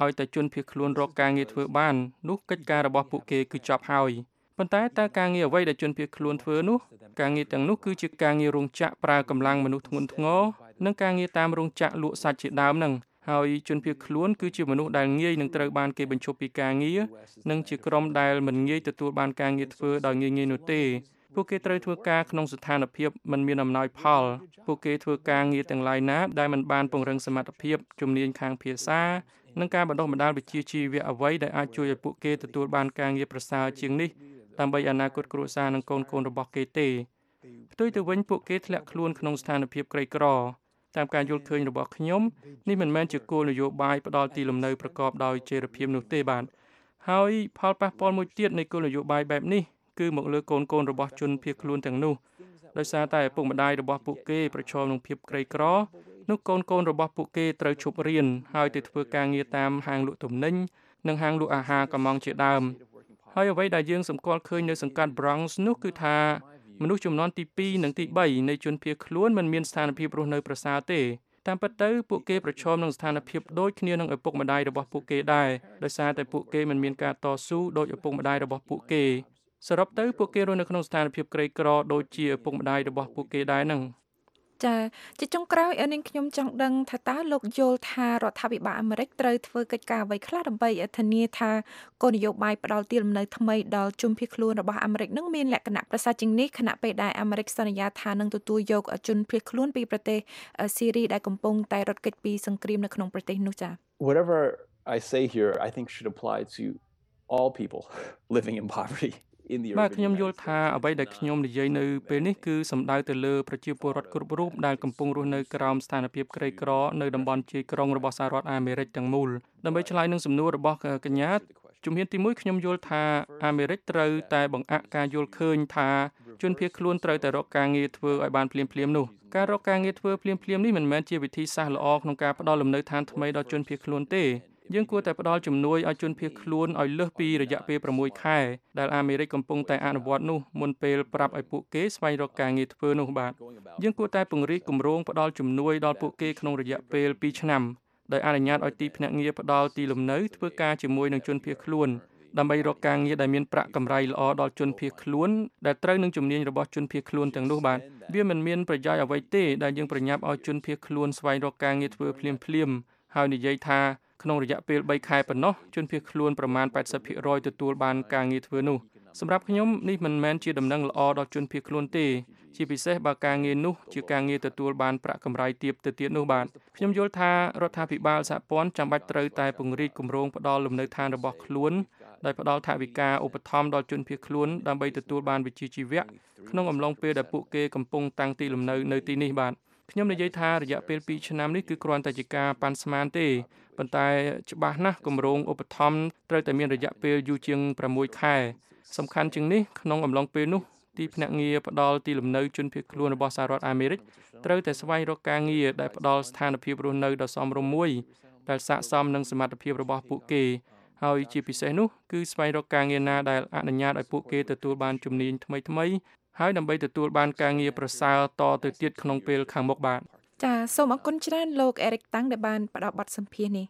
ឲ្យតែជនភៀសខ្លួនរកការងារធ្វើបាននោះកិច្ចការរបស់ពួកគេគឺចប់ហើយប៉ុន្តែតើការងារអ្វីដែលជនភៀសខ្លួនធ្វើនោះការងារទាំងនោះគឺជាការងាររោងចក្រប្រើកម្លាំងមនុស្សធ្ងន់ធ្ងរនិងការងារតាមរោងចក្រលក់សាច់ជាដើមហ្នឹងហើយជនភៀសខ្លួនគឺជាមនុស្សដែលងាយនឹងត្រូវបានគេបញ្ឈប់ពីការងារនិងជាក្រុមដែលមិនងាយទទួលបានការងារធ្វើដោយងាយៗនោះទេពួកគេត្រូវធ្វើការក្នុងស្ថានភាពមិនមានអំណោយផលពួកគេធ្វើការងារទាំងឡាយណាដែលមិនបានពង្រឹងសមត្ថភាពជំនាញខាងភាសានិងការបណ្ដុះបណ្ដាលវិជ្ជាជីវៈអ្វីដែលអាចជួយឲ្យពួកគេទទួលបានការងារប្រសើរជាងនេះដើម្បីអនាគតគ្រួសារនិងកូនៗរបស់គេទេផ្ទុយទៅវិញពួកគេធ្លាក់ខ្លួនក្នុងស្ថានភាពក្រីក្រតាមការយល់ឃើញរបស់ខ្ញុំនេះមិនមែនជាគោលនយោបាយផ្ដល់ទីលំនៅប្រកបដោយចីរភាពនោះទេបាទហើយផលប៉ះពាល់មួយទៀតនៃគោលនយោបាយបែបនេះគឺមកលើកូនៗរបស់ជនភៀសខ្លួនទាំងនោះដោយសារតែឪពុកម្ដាយរបស់ពួកគេប្រឈមនឹងភាពក្រីក្រនោះកូនៗរបស់ពួកគេត្រូវឈប់រៀនហើយទៅធ្វើការងារតាមហាងលក់ទំនិញនិងហាងលក់អាហារកំងជាដើមហើយអ្វីដែលយើងសម្គាល់ឃើញនៅសង្កាត់ Bronx នោះគឺថាមនុស្សចំនួនទី2និងទី3នៃជនភៀសខ្លួនមិនមានស្ថានភាពរស់នៅប្រសើរទេតាមពិតទៅពួកគេប្រឈមនឹងស្ថានភាពដូចគ្នានឹងឪពុកម្ដាយរបស់ពួកគេដែរដោយសារតែពួកគេមិនមានការតស៊ូដូចឪពុកម្ដាយរបស់ពួកគេសរុបទៅពួកគេរស់នៅក្នុងស្ថានភាពក្រីក្រដូចជាឪពុកម្ដាយរបស់ពួកគេដែរហ្នឹងចាជាចុងក្រោយនាងខ្ញុំចង់ដឹងថាតើលោកយល់ថារដ្ឋាភិបាលអាមេរិកត្រូវធ្វើកិច្ចការអ្វីខ្លះដើម្បីធានាថាគោលនយោបាយផ្ដល់ទីលំនៅថ្មីដល់ជនភៀសខ្លួនរបស់អាមេរិកនឹងមានលក្ខណៈប្រសើរជាងនេះខណៈពេលដែលអាមេរិកសន្យាថានឹងទទួលយកជនភៀសខ្លួនពីប្រទេសស៊ីរីដែលកំពុងតែរត់គេចពីសង្គ្រាមនៅក្នុងប្រទេសនោះចា Whatever I say here I think should apply to all people living in poverty បាទខ្ញុំយល់ថាអ្វីដែលខ្ញុំនិយាយនៅពេលនេះគឺសំដៅទៅលើប្រជាពលរដ្ឋគ្រប់រូបដែលកំពុងរស់នៅក្រោមស្ថានភាពក្រីក្រនៅតំបន់ជាយក្រុងរបស់សហរដ្ឋអាមេរិកទាំងមូលដើម្បីឆ្លើយនឹងសំណួររបស់កញ្ញាជំហានទី1ខ្ញុំយល់ថាអាមេរិកត្រូវតែបង្អាក់ការយល់ឃើញថាជនភៀសខ្លួនត្រូវតែរកការងារធ្វើឲ្យបានភ្លាមៗនោះការរកការងារធ្វើភ្លាមៗនេះមិនមែនជាវិធីសាស្ត្រល្អក្នុងការផ្ដល់លំនៅឋានថ្មីដល់ជនភៀសខ្លួនទេយើងគួរតែផ្ដល់ជំនួយឲ្យជនភៀសខ្លួនឲ្យលើសពីរយៈពេល6ខែដែលអាមេរិកកំពុងតែអនុវត្តនោះមុនពេលប្រាប់ឲ្យពួកគេស្វែងរកការងារធ្វើនោះបាទយើងគួរតែពង្រីកគម្រោងផ្ដល់ជំនួយដល់ពួកគេក្នុងរយៈពេល2ឆ្នាំដោយអនុញ្ញាតឲ្យទីភ្នាក់ងារផ្ដល់ទីលំនៅធ្វើការជាមួយនឹងជនភៀសខ្លួនដើម្បីរកការងារដែលមានប្រាក់កម្រៃល្អដល់ជនភៀសខ្លួនដែលត្រូវនឹងជំនាញរបស់ជនភៀសខ្លួនទាំងនោះបាទវាមិនមានប្រយោជន៍អ្វីទេដែលយើងប្រញាប់ឲ្យជនភៀសខ្លួនស្វែងរកការងារធ្វើភ្លាមៗហើយនិយាយថាក្នុងរយៈពេល3ខែប៉ុណ្ណោះជនភៀសខ្លួនប្រមាណ 80% ទទួលបានការងារធ្វើនោះសម្រាប់ខ្ញុំនេះមិនមែនជាដំណឹងល្អដល់ជនភៀសខ្លួនទេជាពិសេសបើការងារនោះជាការងារទទួលបានប្រាក់កម្រៃទាបទៅទៀតនោះបាទខ្ញុំយល់ថារដ្ឋាភិបាលសហព័ន្ធចាំបាច់ត្រូវតែពង្រីកគម្រោងផ្ដល់លំនៅឋានរបស់ខ្លួនដោយផ្ដល់ថវិកាឧបត្ថម្ភដល់ជនភៀសខ្លួនដើម្បីទទួលបានវិជ្ជាជីវៈក្នុងអំឡុងពេលដែលពួកគេកំពុងតាំងទីលំនៅនៅទីនេះបាទខ្ញុំនិយាយថារយៈពេល2ឆ្នាំនេះគឺគ្រាន់តែជាការប៉ាន់ស្មានទេប៉ុន្តែច្បាស់ណាស់គម្រោងឧបត្ថម្ភត្រូវតែមានរយៈពេលយូរជាង6ខែសំខាន់ជាងនេះក្នុងអំឡុងពេលនោះទីភ្នាក់ងារផ្ដល់ទីលំនៅជនភៀសខ្លួនរបស់សហរដ្ឋអាមេរិកត្រូវតែស្វែងរកការងារដែលផ្ដល់ស្ថានភាពរស់នៅដ៏សមរម្យមួយដែលស័ក្តិសមនឹងសមត្ថភាពរបស់ពួកគេហើយជាពិសេសនោះគឺស្វែងរកការងារណាដែលអនុញ្ញាតឲ្យពួកគេទទួលបានជំនាញថ្មីៗហើយដើម្បីទទួលបានការងារប្រសើរតទៅទៀតក្នុងពេលខាងមុខបាទចាសូមអរគុណច្រើនលោកអេរិកតាំងដែលបានផ្ដល់បទសម្ភាសន៍នេះ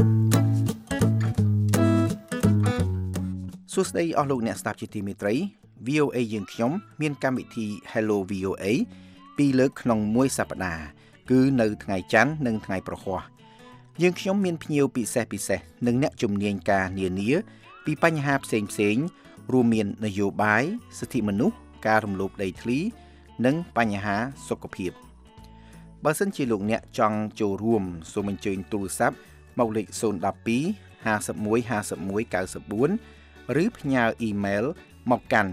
សួស្តីអស់លោកអ្នកស្ដាប់ជាទីមេត្រី VOA យើងខ្ញុំមានកម្មវិធី Hello VOA 2លើកក្នុងមួយសប្តាហ៍គឺនៅថ្ងៃច័ន្ទនិងថ្ងៃប្រហ័សយើងខ្ញុំមានភ្ញៀវពិសេសនិងអ្នកជំនាញការនានាពីបញ្ហាផ្សេងរួមមាននយោបាយសិទ្ធិមនុស្សការរំលោភដីធ្លីនិងបញ្ហាសុខភាពបើសិនជាលោកអ្នកចង់ចូលរួមសូមអញ្ជើញទូរស័ព្ទមកលេខ012 51 51 94 ឬផ្ញើអ៊ីមែលមកកាន់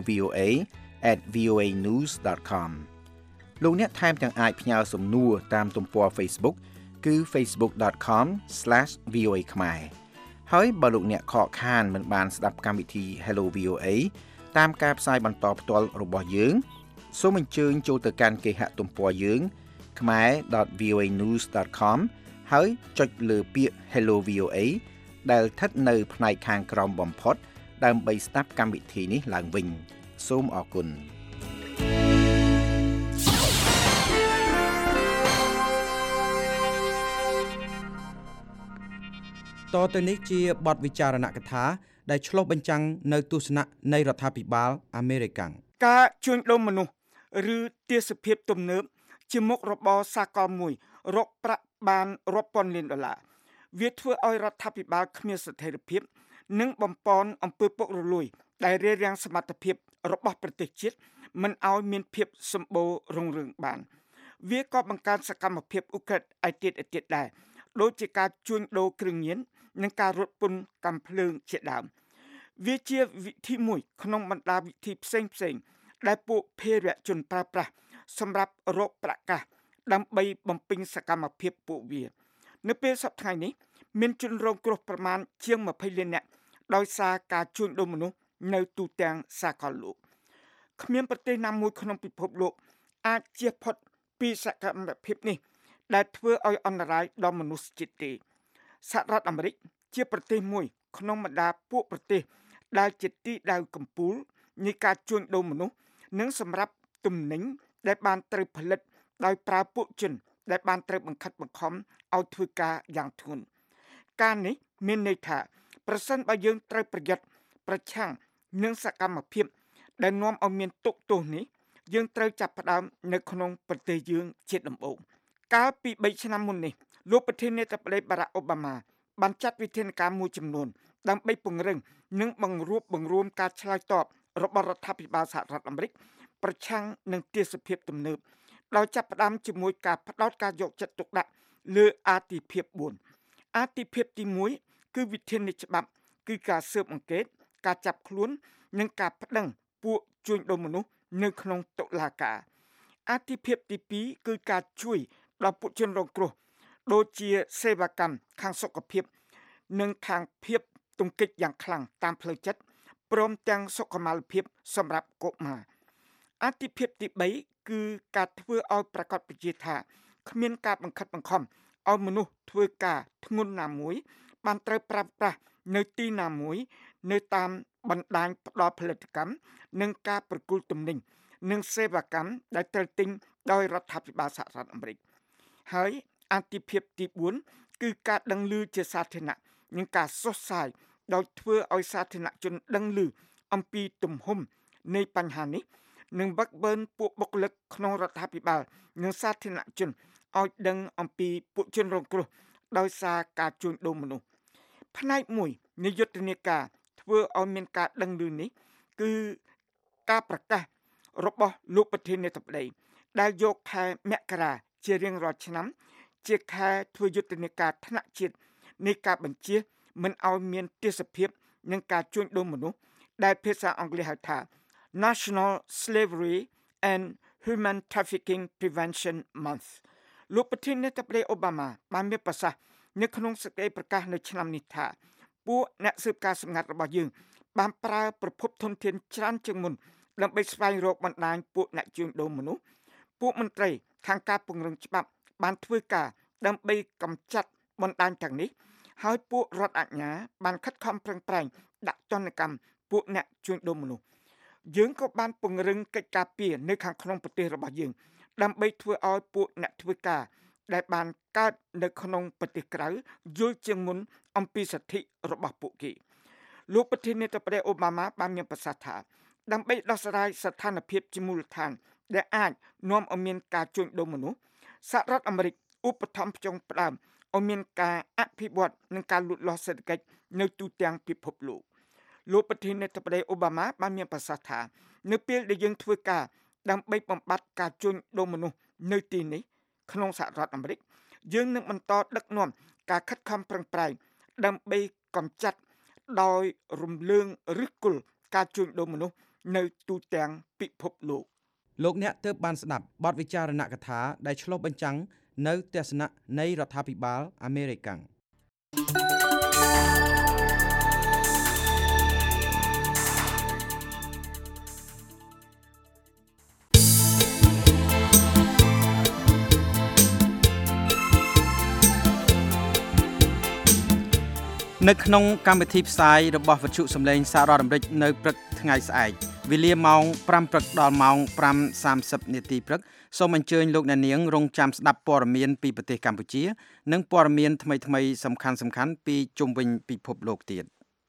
hellovoa@voanews.com លោកអ្នកថែមទាំងអាចផ្ញើសំណួរតាមទំព័រ Facebook គឺ facebook.com/voa ខ្មែរហើយបើលោកអ្នកខកខានមិនបានស្ដាប់កម្មវិធី Hello VOA តាមការផ្សាយបន្តផ្ទាល់របស់យើងសូមអញ្ជើញចូលទៅកាន់គេហទំព័រយើងkhmer.voanews.com ហើយចុចលើពាក្យ Hello VOA ដែលស្ថិតនៅផ្នែកខាងក្រោមបំផុតដើម្បីស្ដាប់កម្មវិធីនេះឡើងវិញសូមអរគុណតទៅនេះជាបទវិចារណកថាដែលឆ្លុះបញ្ចាំងនៅទស្សនៈនៃរដ្ឋាភិបាលអាមេរិកការជួញដូរមនុស្សឬទេសភាពទំនើបជាមុខរបរសាកលមួយរកប្រាក់បានរាប់ពាន់លានដុល្លារវាធ្វើឲ្យរដ្ឋាភិបាលគ្មានស្ថិរភាពនិងបំពន់អំពើពុករលួយដែលរារាំងសមត្ថភាពរបស់ប្រទេសជាតិមិនឲ្យមានភាពសម្បូររុងរឿងបានវាក៏បង្កើនសកម្មភាពឧក្រិដ្ឋឯទៀតដែរដូចជាការជួញដូរគ្រឿងញៀននិងការរត់ពន្ធកាំភ្លើងជាដើមវាជាវិធីមួយក្នុងបណ្ដាវិធីផ្សេងដែលពួកភេរវជនប្រើប្រាស់សម្រាប់រកប្រាក់កាសដើម្បីបំពេញសកម្មភាពពួកវានៅពេលសប្តាហ៍នេះមានជនរងគ្រោះប្រមាណជាង20លាននាក់ដោយសារការជួញដូរមនុស្សនៅទូទាំងសាកលលោកគ្មានប្រទេសណាមួយក្នុងពិភពលោកអាចជៀសផុតពីសកម្មភាពនេះដែលធ្វើឲ្យអន្តរាយដល់មនុស្សជាតិទេសហរដ្ឋអាមេរិកជាប្រទេសមួយក្នុងបម្ដាពួកប្រទេសដែលជាទីដៅកំពូលនៃការជួញដូរមនុស្សនិងសម្រាប់ទំនិញដែលបានត្រូវផលិតដោយប្រើពួកជនដែលបានត្រូវបង្ខិតបង្ខំឲ្យធ្វើការយ៉ាងធ្ងន់ការនេះមានន័យថាប្រសិនបើយើងត្រូវប្រយ័ត្នប្រឆាំងនឹងសកម្មភាពដែលនាំឲ្យមានទុក្ខទោសនេះយើងត្រូវចាប់ផ្ដើមនៅក្នុងប្រទេសយើងជាដំបូងកាលពី3ឆ្នាំមុននេះលោកប្រធានាធិបតីបារ៉ាក់អូបាម៉ាបានចាត់វិធានការមួយចំនួនដើម្បីពង្រឹងនិងបង្រួមការឆ្លើយតបរបស់រដ្ឋាភិបាលសហរដ្ឋអាមេរិកប្រឆាំងនឹងទេសភាពទំនើបដោយចាប់ផ្ដើមជាមួយការផ្ដោតការយកចិត្តទុកដាក់លើអាទិភាព4អាទិភាពទី1គឺវិធាននៃច្បាប់គឺការស៊ើបអង្កេតការចាប់ខ្លួននិងការប្តឹងពួកជួញដូរមនុស្សនៅក្នុងតុលាការអាទិភាពទី2គឺការជួយដល់ពួកជនរងគ្រោះដូចជាសេវាកម្មខាងសុខភាពនិងខាងភាពទង្គិចយ៉ាងខ្លាំងតាមផ្លូវចិត្តព្រមទាំងសុខុមាលភាពសម្រាប់កុមារអាទិភាពទី3គឺការធ្វើឲ្យប្រកបប្រជាថាគ្មានការបង្ខិតបង្ខំឲ្យមនុស្សធ្វើការធ្ងន់ណាមួយបានត្រូវប្រើប្រាស់នៅទីណាមួយនៅតាមបណ្ដាញផ្ដល់ផលិតកម្មនិងការប្រគល់ទំនិញនិងសេវាកម្មដែលត្រូវទិញដោយរដ្ឋាភិបាលសហរដ្ឋអាមេរិកហើយអាទិភាពទី4គឺការដឹងឮជាសាធារណៈនិងការសុសសាយដោយធ្វើឲ្យសាធារណជនដឹងឮអំពីទំហំនៃបញ្ហានេះនិងវឹកវើពួកបុគ្គលិកក្នុងរដ្ឋាភិបាលនិងសាធារណជនឲ្យដឹងអំពីពួកជនរងគ្រោះដោយសារការជួញដូរមនុស្សផ្នែកមួយនៃយុទ្ធនាការធ្វើឲ្យមានការដឹងឮនេះគឺការប្រកាសរបស់លោកប្រធានាធិបតីដែលយកខែមករាជារៀងរាល់ឆ្នាំជាខែធ្វើយុទ្ធនាការថ្នាក់ជាតិនៃការបញ្ជាមិនឲ្យមានទេសភាពនិងការជួញដូរមនុស្សដែលភាសាអង់គ្លេសហៅថា National Slavery and Human Trafficking Prevention Month លោកប្រធានាធិបតីអូបាម៉ាបានមានប្រសាសន៍នៅក្នុងសេចក្តីប្រកាសនៅឆ្នាំនេះថាពួកអ្នកស៊ើបការសម្ងាត់របស់យើងបានប្រើប្រភពធនធានច្រើនជាងមុនដើម្បីស្វែងរកបណ្ដាញពួកអ្នកជួញដូរមនុស្សពួកមន្ត្រីខាងការពង្រឹងច្បាប់បានធ្វើការដើម្បីកម្ចាត់បណ្ដាញទាំងនេះហើយពួករដ្ឋអាជ្ញាបានខិតខំប្រឹងប្រែងដាក់ទណ្ឌកម្មពួកអ្នកជួញដូរមនុស្សយើងក៏បានពង្រឹងកិច្ចការពារនៅខាងក្នុងប្រទេសរបស់យើងដើម្បីធ្វើឲ្យពួកអ្នកធ្វើការដែលបានកើតនៅក្នុងប្រទេសក្រៅយល់ជាងមុនអំពីសិទ្ធិរបស់ពួកគេលោកប្រធានាធិបតីអូបាម៉ាបានមានប្រសាសន៍ថាដើម្បីដោះស្រាយស្ថានភាពជាមូលដ្ឋានដែលអាចនាំឲ្យមានការជួញដូរមនុស្សសហរដ្ឋអាមេរិកឧបត្ថម្ភផ្ចង់ផ្ដើមឲ្យមានការអភិវឌ្ឍនិងការលូតលាស់សេដ្ឋកិច្ចនៅទូទាំងពិភពលោកប្រធានាធិបតីអូបាម៉ាបានមានប្រសាសន៍ថានៅពេលដែលយើងធ្វើការដើម្បីបំបត្តិការជួញដូរមនុស្សនៅទីនេះក្នុងសហរដ្ឋអាមេរិកយើងនឹងបន្តដឹកនាំការខិតខំប្រឹងប្រែងដើម្បីកម្ចាត់ដោយរំលើងឫសគល់ការជួញដូរមនុស្សនៅទូទាំងពិភពលោកអ្នកទើបបានស្ដាប់បទវិចារណកថាដែលឆ្លុះបញ្ចាំងនៅទស្សនៈនៃរដ្ឋាភិបាលអាមេរិកនៅក្នុងកម្មវិធីផ្សាយរបស់វិទ្យុសំឡេងសហរដ្ឋអាមេរិកនៅព្រឹកថ្ងៃស្អែកវេលាម៉ោង 5 ព្រឹកដល់ម៉ោង 5:30 នាទីព្រឹកសូមអញ្ជើញលោកអ្នកនាងរងចាំស្ដាប់ព័ត៌មានពីប្រទេសកម្ពុជានិងព័ត៌មានថ្មីៗសំខាន់ៗពីជុំវិញពិភពលោកទៀត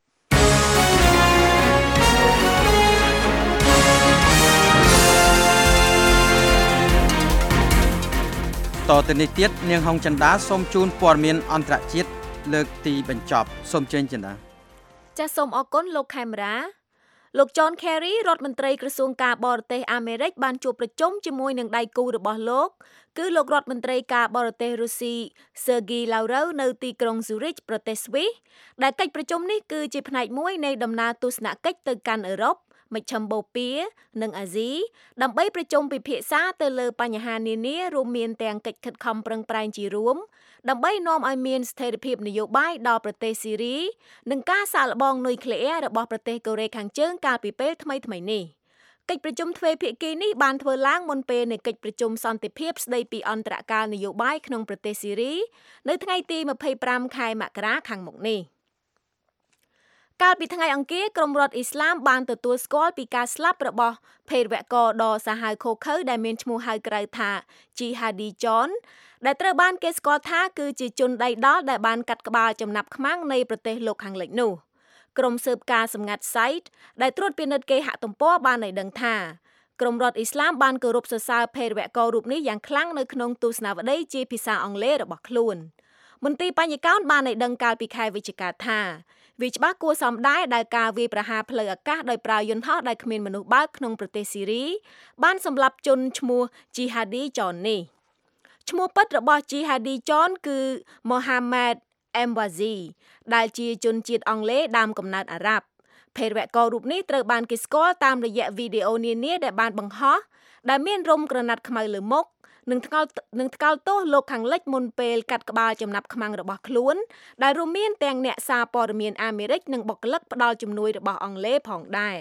តទៅនេះទៀតនាងហុងចន្ទាសូមជូនព័ត៌មានអន្តរជាតិលើកទីបញ្ចប់សូមជើញចន្ទាចាសសូមអរគុណលោកខេមរាលោក John Kerry រដ្ឋមន្ត្រីក្រសួងការបរទេសអាមេរិកបានជួបប្រជុំជាមួយនឹងដៃគូរបស់លោកគឺលោករដ្ឋមន្ត្រីការបរទេសរុស្ស៊ី Sergei Lavrov នៅទីក្រុង Zurich ប្រទេសស្វីសដែលកិច្ចប្រជុំនេះគឺជាផ្នែកមួយនៃដំណើរទស្សនកិច្ចទៅកាន់អឺរ៉ុបមជ្ឈមបូព៌ានិងអាស៊ីដើម្បីប្រជុំពិភាក្សាទៅលើបញ្ហានានារួមមានទាំងកិច្ចខិតខំប្រឹងប្រែងជារួមដើម្បីនាំឲ្យមានស្ថិរភាពនយោបាយដល់ប្រទេសស៊ីរីនិងការសាកល្បងនុយក្លេអ៊ែររបស់ប្រទេសកូរ៉េខាងជើងកាលពីពេលថ្មីៗនេះកិច្ចប្រជុំទ្វេភាគីនេះបានធ្វើឡើងមុនពេលនៃកិច្ចប្រជុំសន្តិភាពស្តីពីអន្តរកាលនយោបាយក្នុងប្រទេសស៊ីរីនៅថ្ងៃទី25ខែមករាខាងមុខនេះកាលពីថ្ងៃអង្គារក្រុមរដ្ឋអ៊ីស្លាមបានទទួលស្គាល់ពីការស្លាប់របស់ភេរវករដ៏សាហាវឃោរឃៅដែលមានឈ្មោះហៅក្រៅថា Jihadi John ដែលត្រូវបានគេស្គាល់ថាគឺជាជនដៃដល់ដែលបានកាត់ក្បាលចំណាប់ខ្មាំងនៃប្រទេសលោកខាងលិចនោះក្រុមស៊ើបការសម្ងាត់ Site ដែលត្រួតពិនិត្យគេហទំព័របានឲ្យដឹងថាក្រុមរដ្ឋអ៊ីស្លាមបានគោរពសរសើរភេរវកររូបនេះយ៉ាងខ្លាំងនៅក្នុងទស្សនាវដ្តីជាភាសាអង់គ្លេសរបស់ខ្លួនមន្ត្រីបញ្ញកោណបានឲ្យដឹងកាលពីខែវិច្ឆិកាថាវាច្បាស់គួរសមដែរដែលការវាយប្រហារផ្លូវអាកាសដោយប្រើយន្តហោះដែលគ្មានមនុស្សបើកក្នុងប្រទេសស៊ីរីបានសម្លាប់ជនឈ្មោះ Jihadi John នេះឈ្មោះពិតរបស់ Jihadi John គឺ Mohammed Emwazi ដែលជាជនជាតិអង់គ្លេសដើមកំណើតអារ៉ាប់ភេរវកររូបនេះត្រូវបានគេស្គាល់តាមរយៈវីដេអូនានាដែលបានបង្ហោះដែលមានរោមក្រណាត់ខ្មៅលើមុខនឹងថ្កោលទោសលោកខាងលិចមុនពេលកាត់ក្បាលចំណាប់ខ្មាំងរបស់ខ្លួនដែលរួមមានទាំងអ្នកសារព័ត៌មានអាមេរិកនិងបុគ្គលិកផ្ដល់ជំនួយរបស់អង់គ្លេសផងដែរ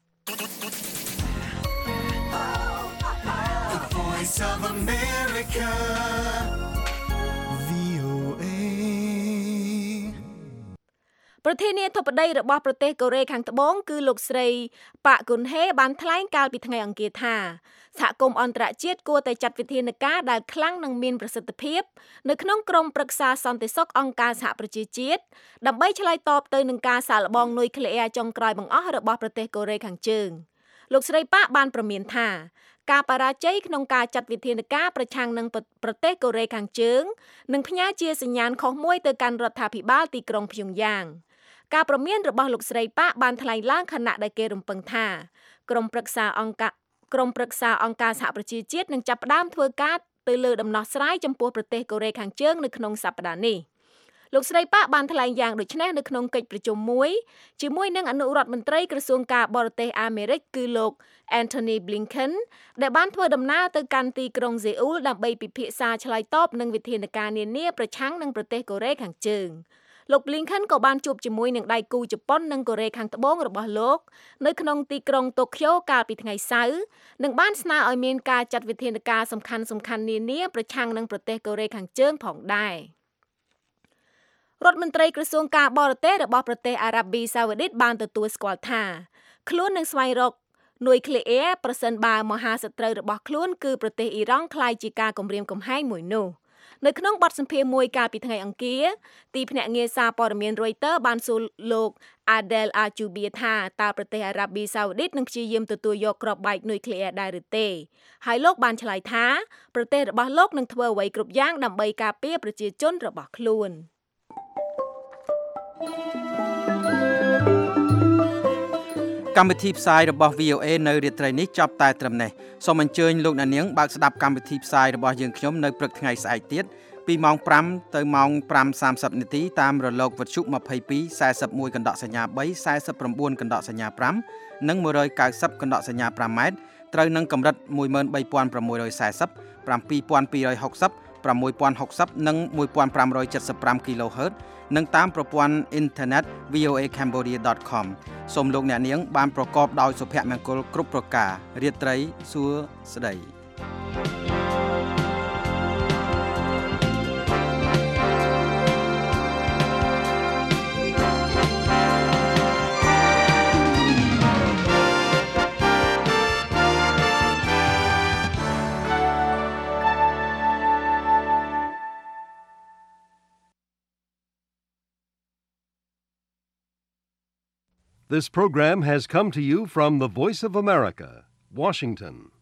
ប្រធានាធិបតីរបស់ប្រទេសកូរ៉េខាងត្បូងគឺលោកស្រីប៉ាក់គុនហេបានថ្លែងកាលពីថ្ងៃអង្គារថាសហគមន៍អន្តរជាតិគួរតែចាត់វិធានការដែលខ្លាំងនិងមានប្រសិទ្ធភាពនៅក្នុងក្រុមប្រឹក្សាសន្តិសុខអង្គការសហប្រជាជាតិដើម្បីឆ្លើយតបទៅនឹងការសាកល្បងនុយក្លេអ៊ែរចុងក្រោយបង្អស់របស់ប្រទេសកូរ៉េខាងជើងលោកស្រីប៉ាក់បានប្រមានថាការបរាជ័យក្នុងការចាត់វិធានការប្រឆាំងនឹងប្រទេសកូរ៉េខាងជើងនឹងផ្ញើជាសញ្ញាណខុសមួយទៅកាន់រដ្ឋាភិបាលទីក្រុងព្យុងយ៉ាងការប្រមានរបស់លោកស្រីប៉ាក់បានថ្លែងឡើងខណៈដែលគេរំពឹងថាក្រុមប្រឹក្សាអង្គការសហប្រជាជាតិនឹងចាប់ផ្ដើមធ្វើការទៅលើដំណោះស្រាយចំពោះប្រទេសកូរ៉េខាងជើងនៅក្នុងសប្តាហ៍នេះលោកស្រីប៉ាក់បានថ្លែងយ៉ាងដូចនេះនៅក្នុងកិច្ចប្រជុំមួយជាមួយនឹងអនុរដ្ឋមន្ត្រីក្រសួងការបរទេសអាមេរិកគឺលោក Antony Blinken ដែលបានធ្វើដំណើរទៅកាន់ទីក្រុងសេអ៊ូលដើម្បីពិភាក្សាឆ្លើយតបនឹងវិធានការនានាប្រឆាំងនឹងប្រទេសកូរ៉េខាងជើងលោក Blinken ក៏បានជួបជាមួយនឹងដៃគូជប៉ុននិងកូរ៉េខាងត្បូងរបស់លោកនៅក្នុងទីក្រុងតូក្យូកាលពីថ្ងៃសៅរ៍និងបានស្នើឲ្យមានការចាត់វិធានការសំខាន់នានាប្រឆាំងនឹងប្រទេសកូរ៉េខាងជើងផងដែររដ្ឋមន្ត្រីក្រសួងការបរទេសរបស់ប្រទេសអារ៉ាប៊ីសាអូឌីតបានទទួលស្គាល់ថាខ្លួននឹងស្វែងរកនុយក្លេអ៊ែរប្រសិនបើមហាសត្រូវរបស់ខ្លួនគឺប្រទេសអ៊ីរ៉ង់ក្លាយជាការគំរាមកំហែងមួយនោះនៅក្នុងបទសម្ភាសន៍មួយកាលពីថ្ងៃអង្គារទីភ្នាក់ងារសារព័ត៌មាន Reuters បានសួរលោក Adel Al-Jubeir ថាតើប្រទេសអារ៉ាប៊ីសាអូឌីតនឹងព្យាយាមទទួលយកគ្រាប់បែកនុយក្លេអ៊ែរដែរឬទេហើយលោកបានឆ្លើយថាប្រទេសរបស់លោកនឹងធ្វើអ្វីគ្រប់យ៉ាងដើម្បីការពារប្រជាជនរបស់ខ្លួនកម្មវិធីផ្សាយរបស់ VOA នៅរាត្រីនេះចប់តែត្រឹមនេះសូមអញ្ជើញលោកអ្នកនាងបើកស្ដាប់កម្មវិធីផ្សាយរបស់យើងខ្ញុំនៅព្រឹកថ្ងៃស្អែកទៀតពីម៉ោង 5 ទៅម៉ោង 5:30 នាទីតាមរលកវិទ្យុ 22 41 កណ្ដកសញ្ញា 3 49 កណ្ដកសញ្ញា 5 និង 190 កណ្ដកសញ្ញា 5 ម៉ែត្រត្រូវនឹងកម្រិត 13640 7260 6060 និង 1575 kHz និងតាមប្រព័ន្ធអ៊ីនធឺណិត voacambodia.com សូមលោកអ្នកនាងបានប្រកបដោយសុភមង្គលគ្រប់ប្រការរាត្រីសួស្តី This program has come to you from the Voice of America, Washington.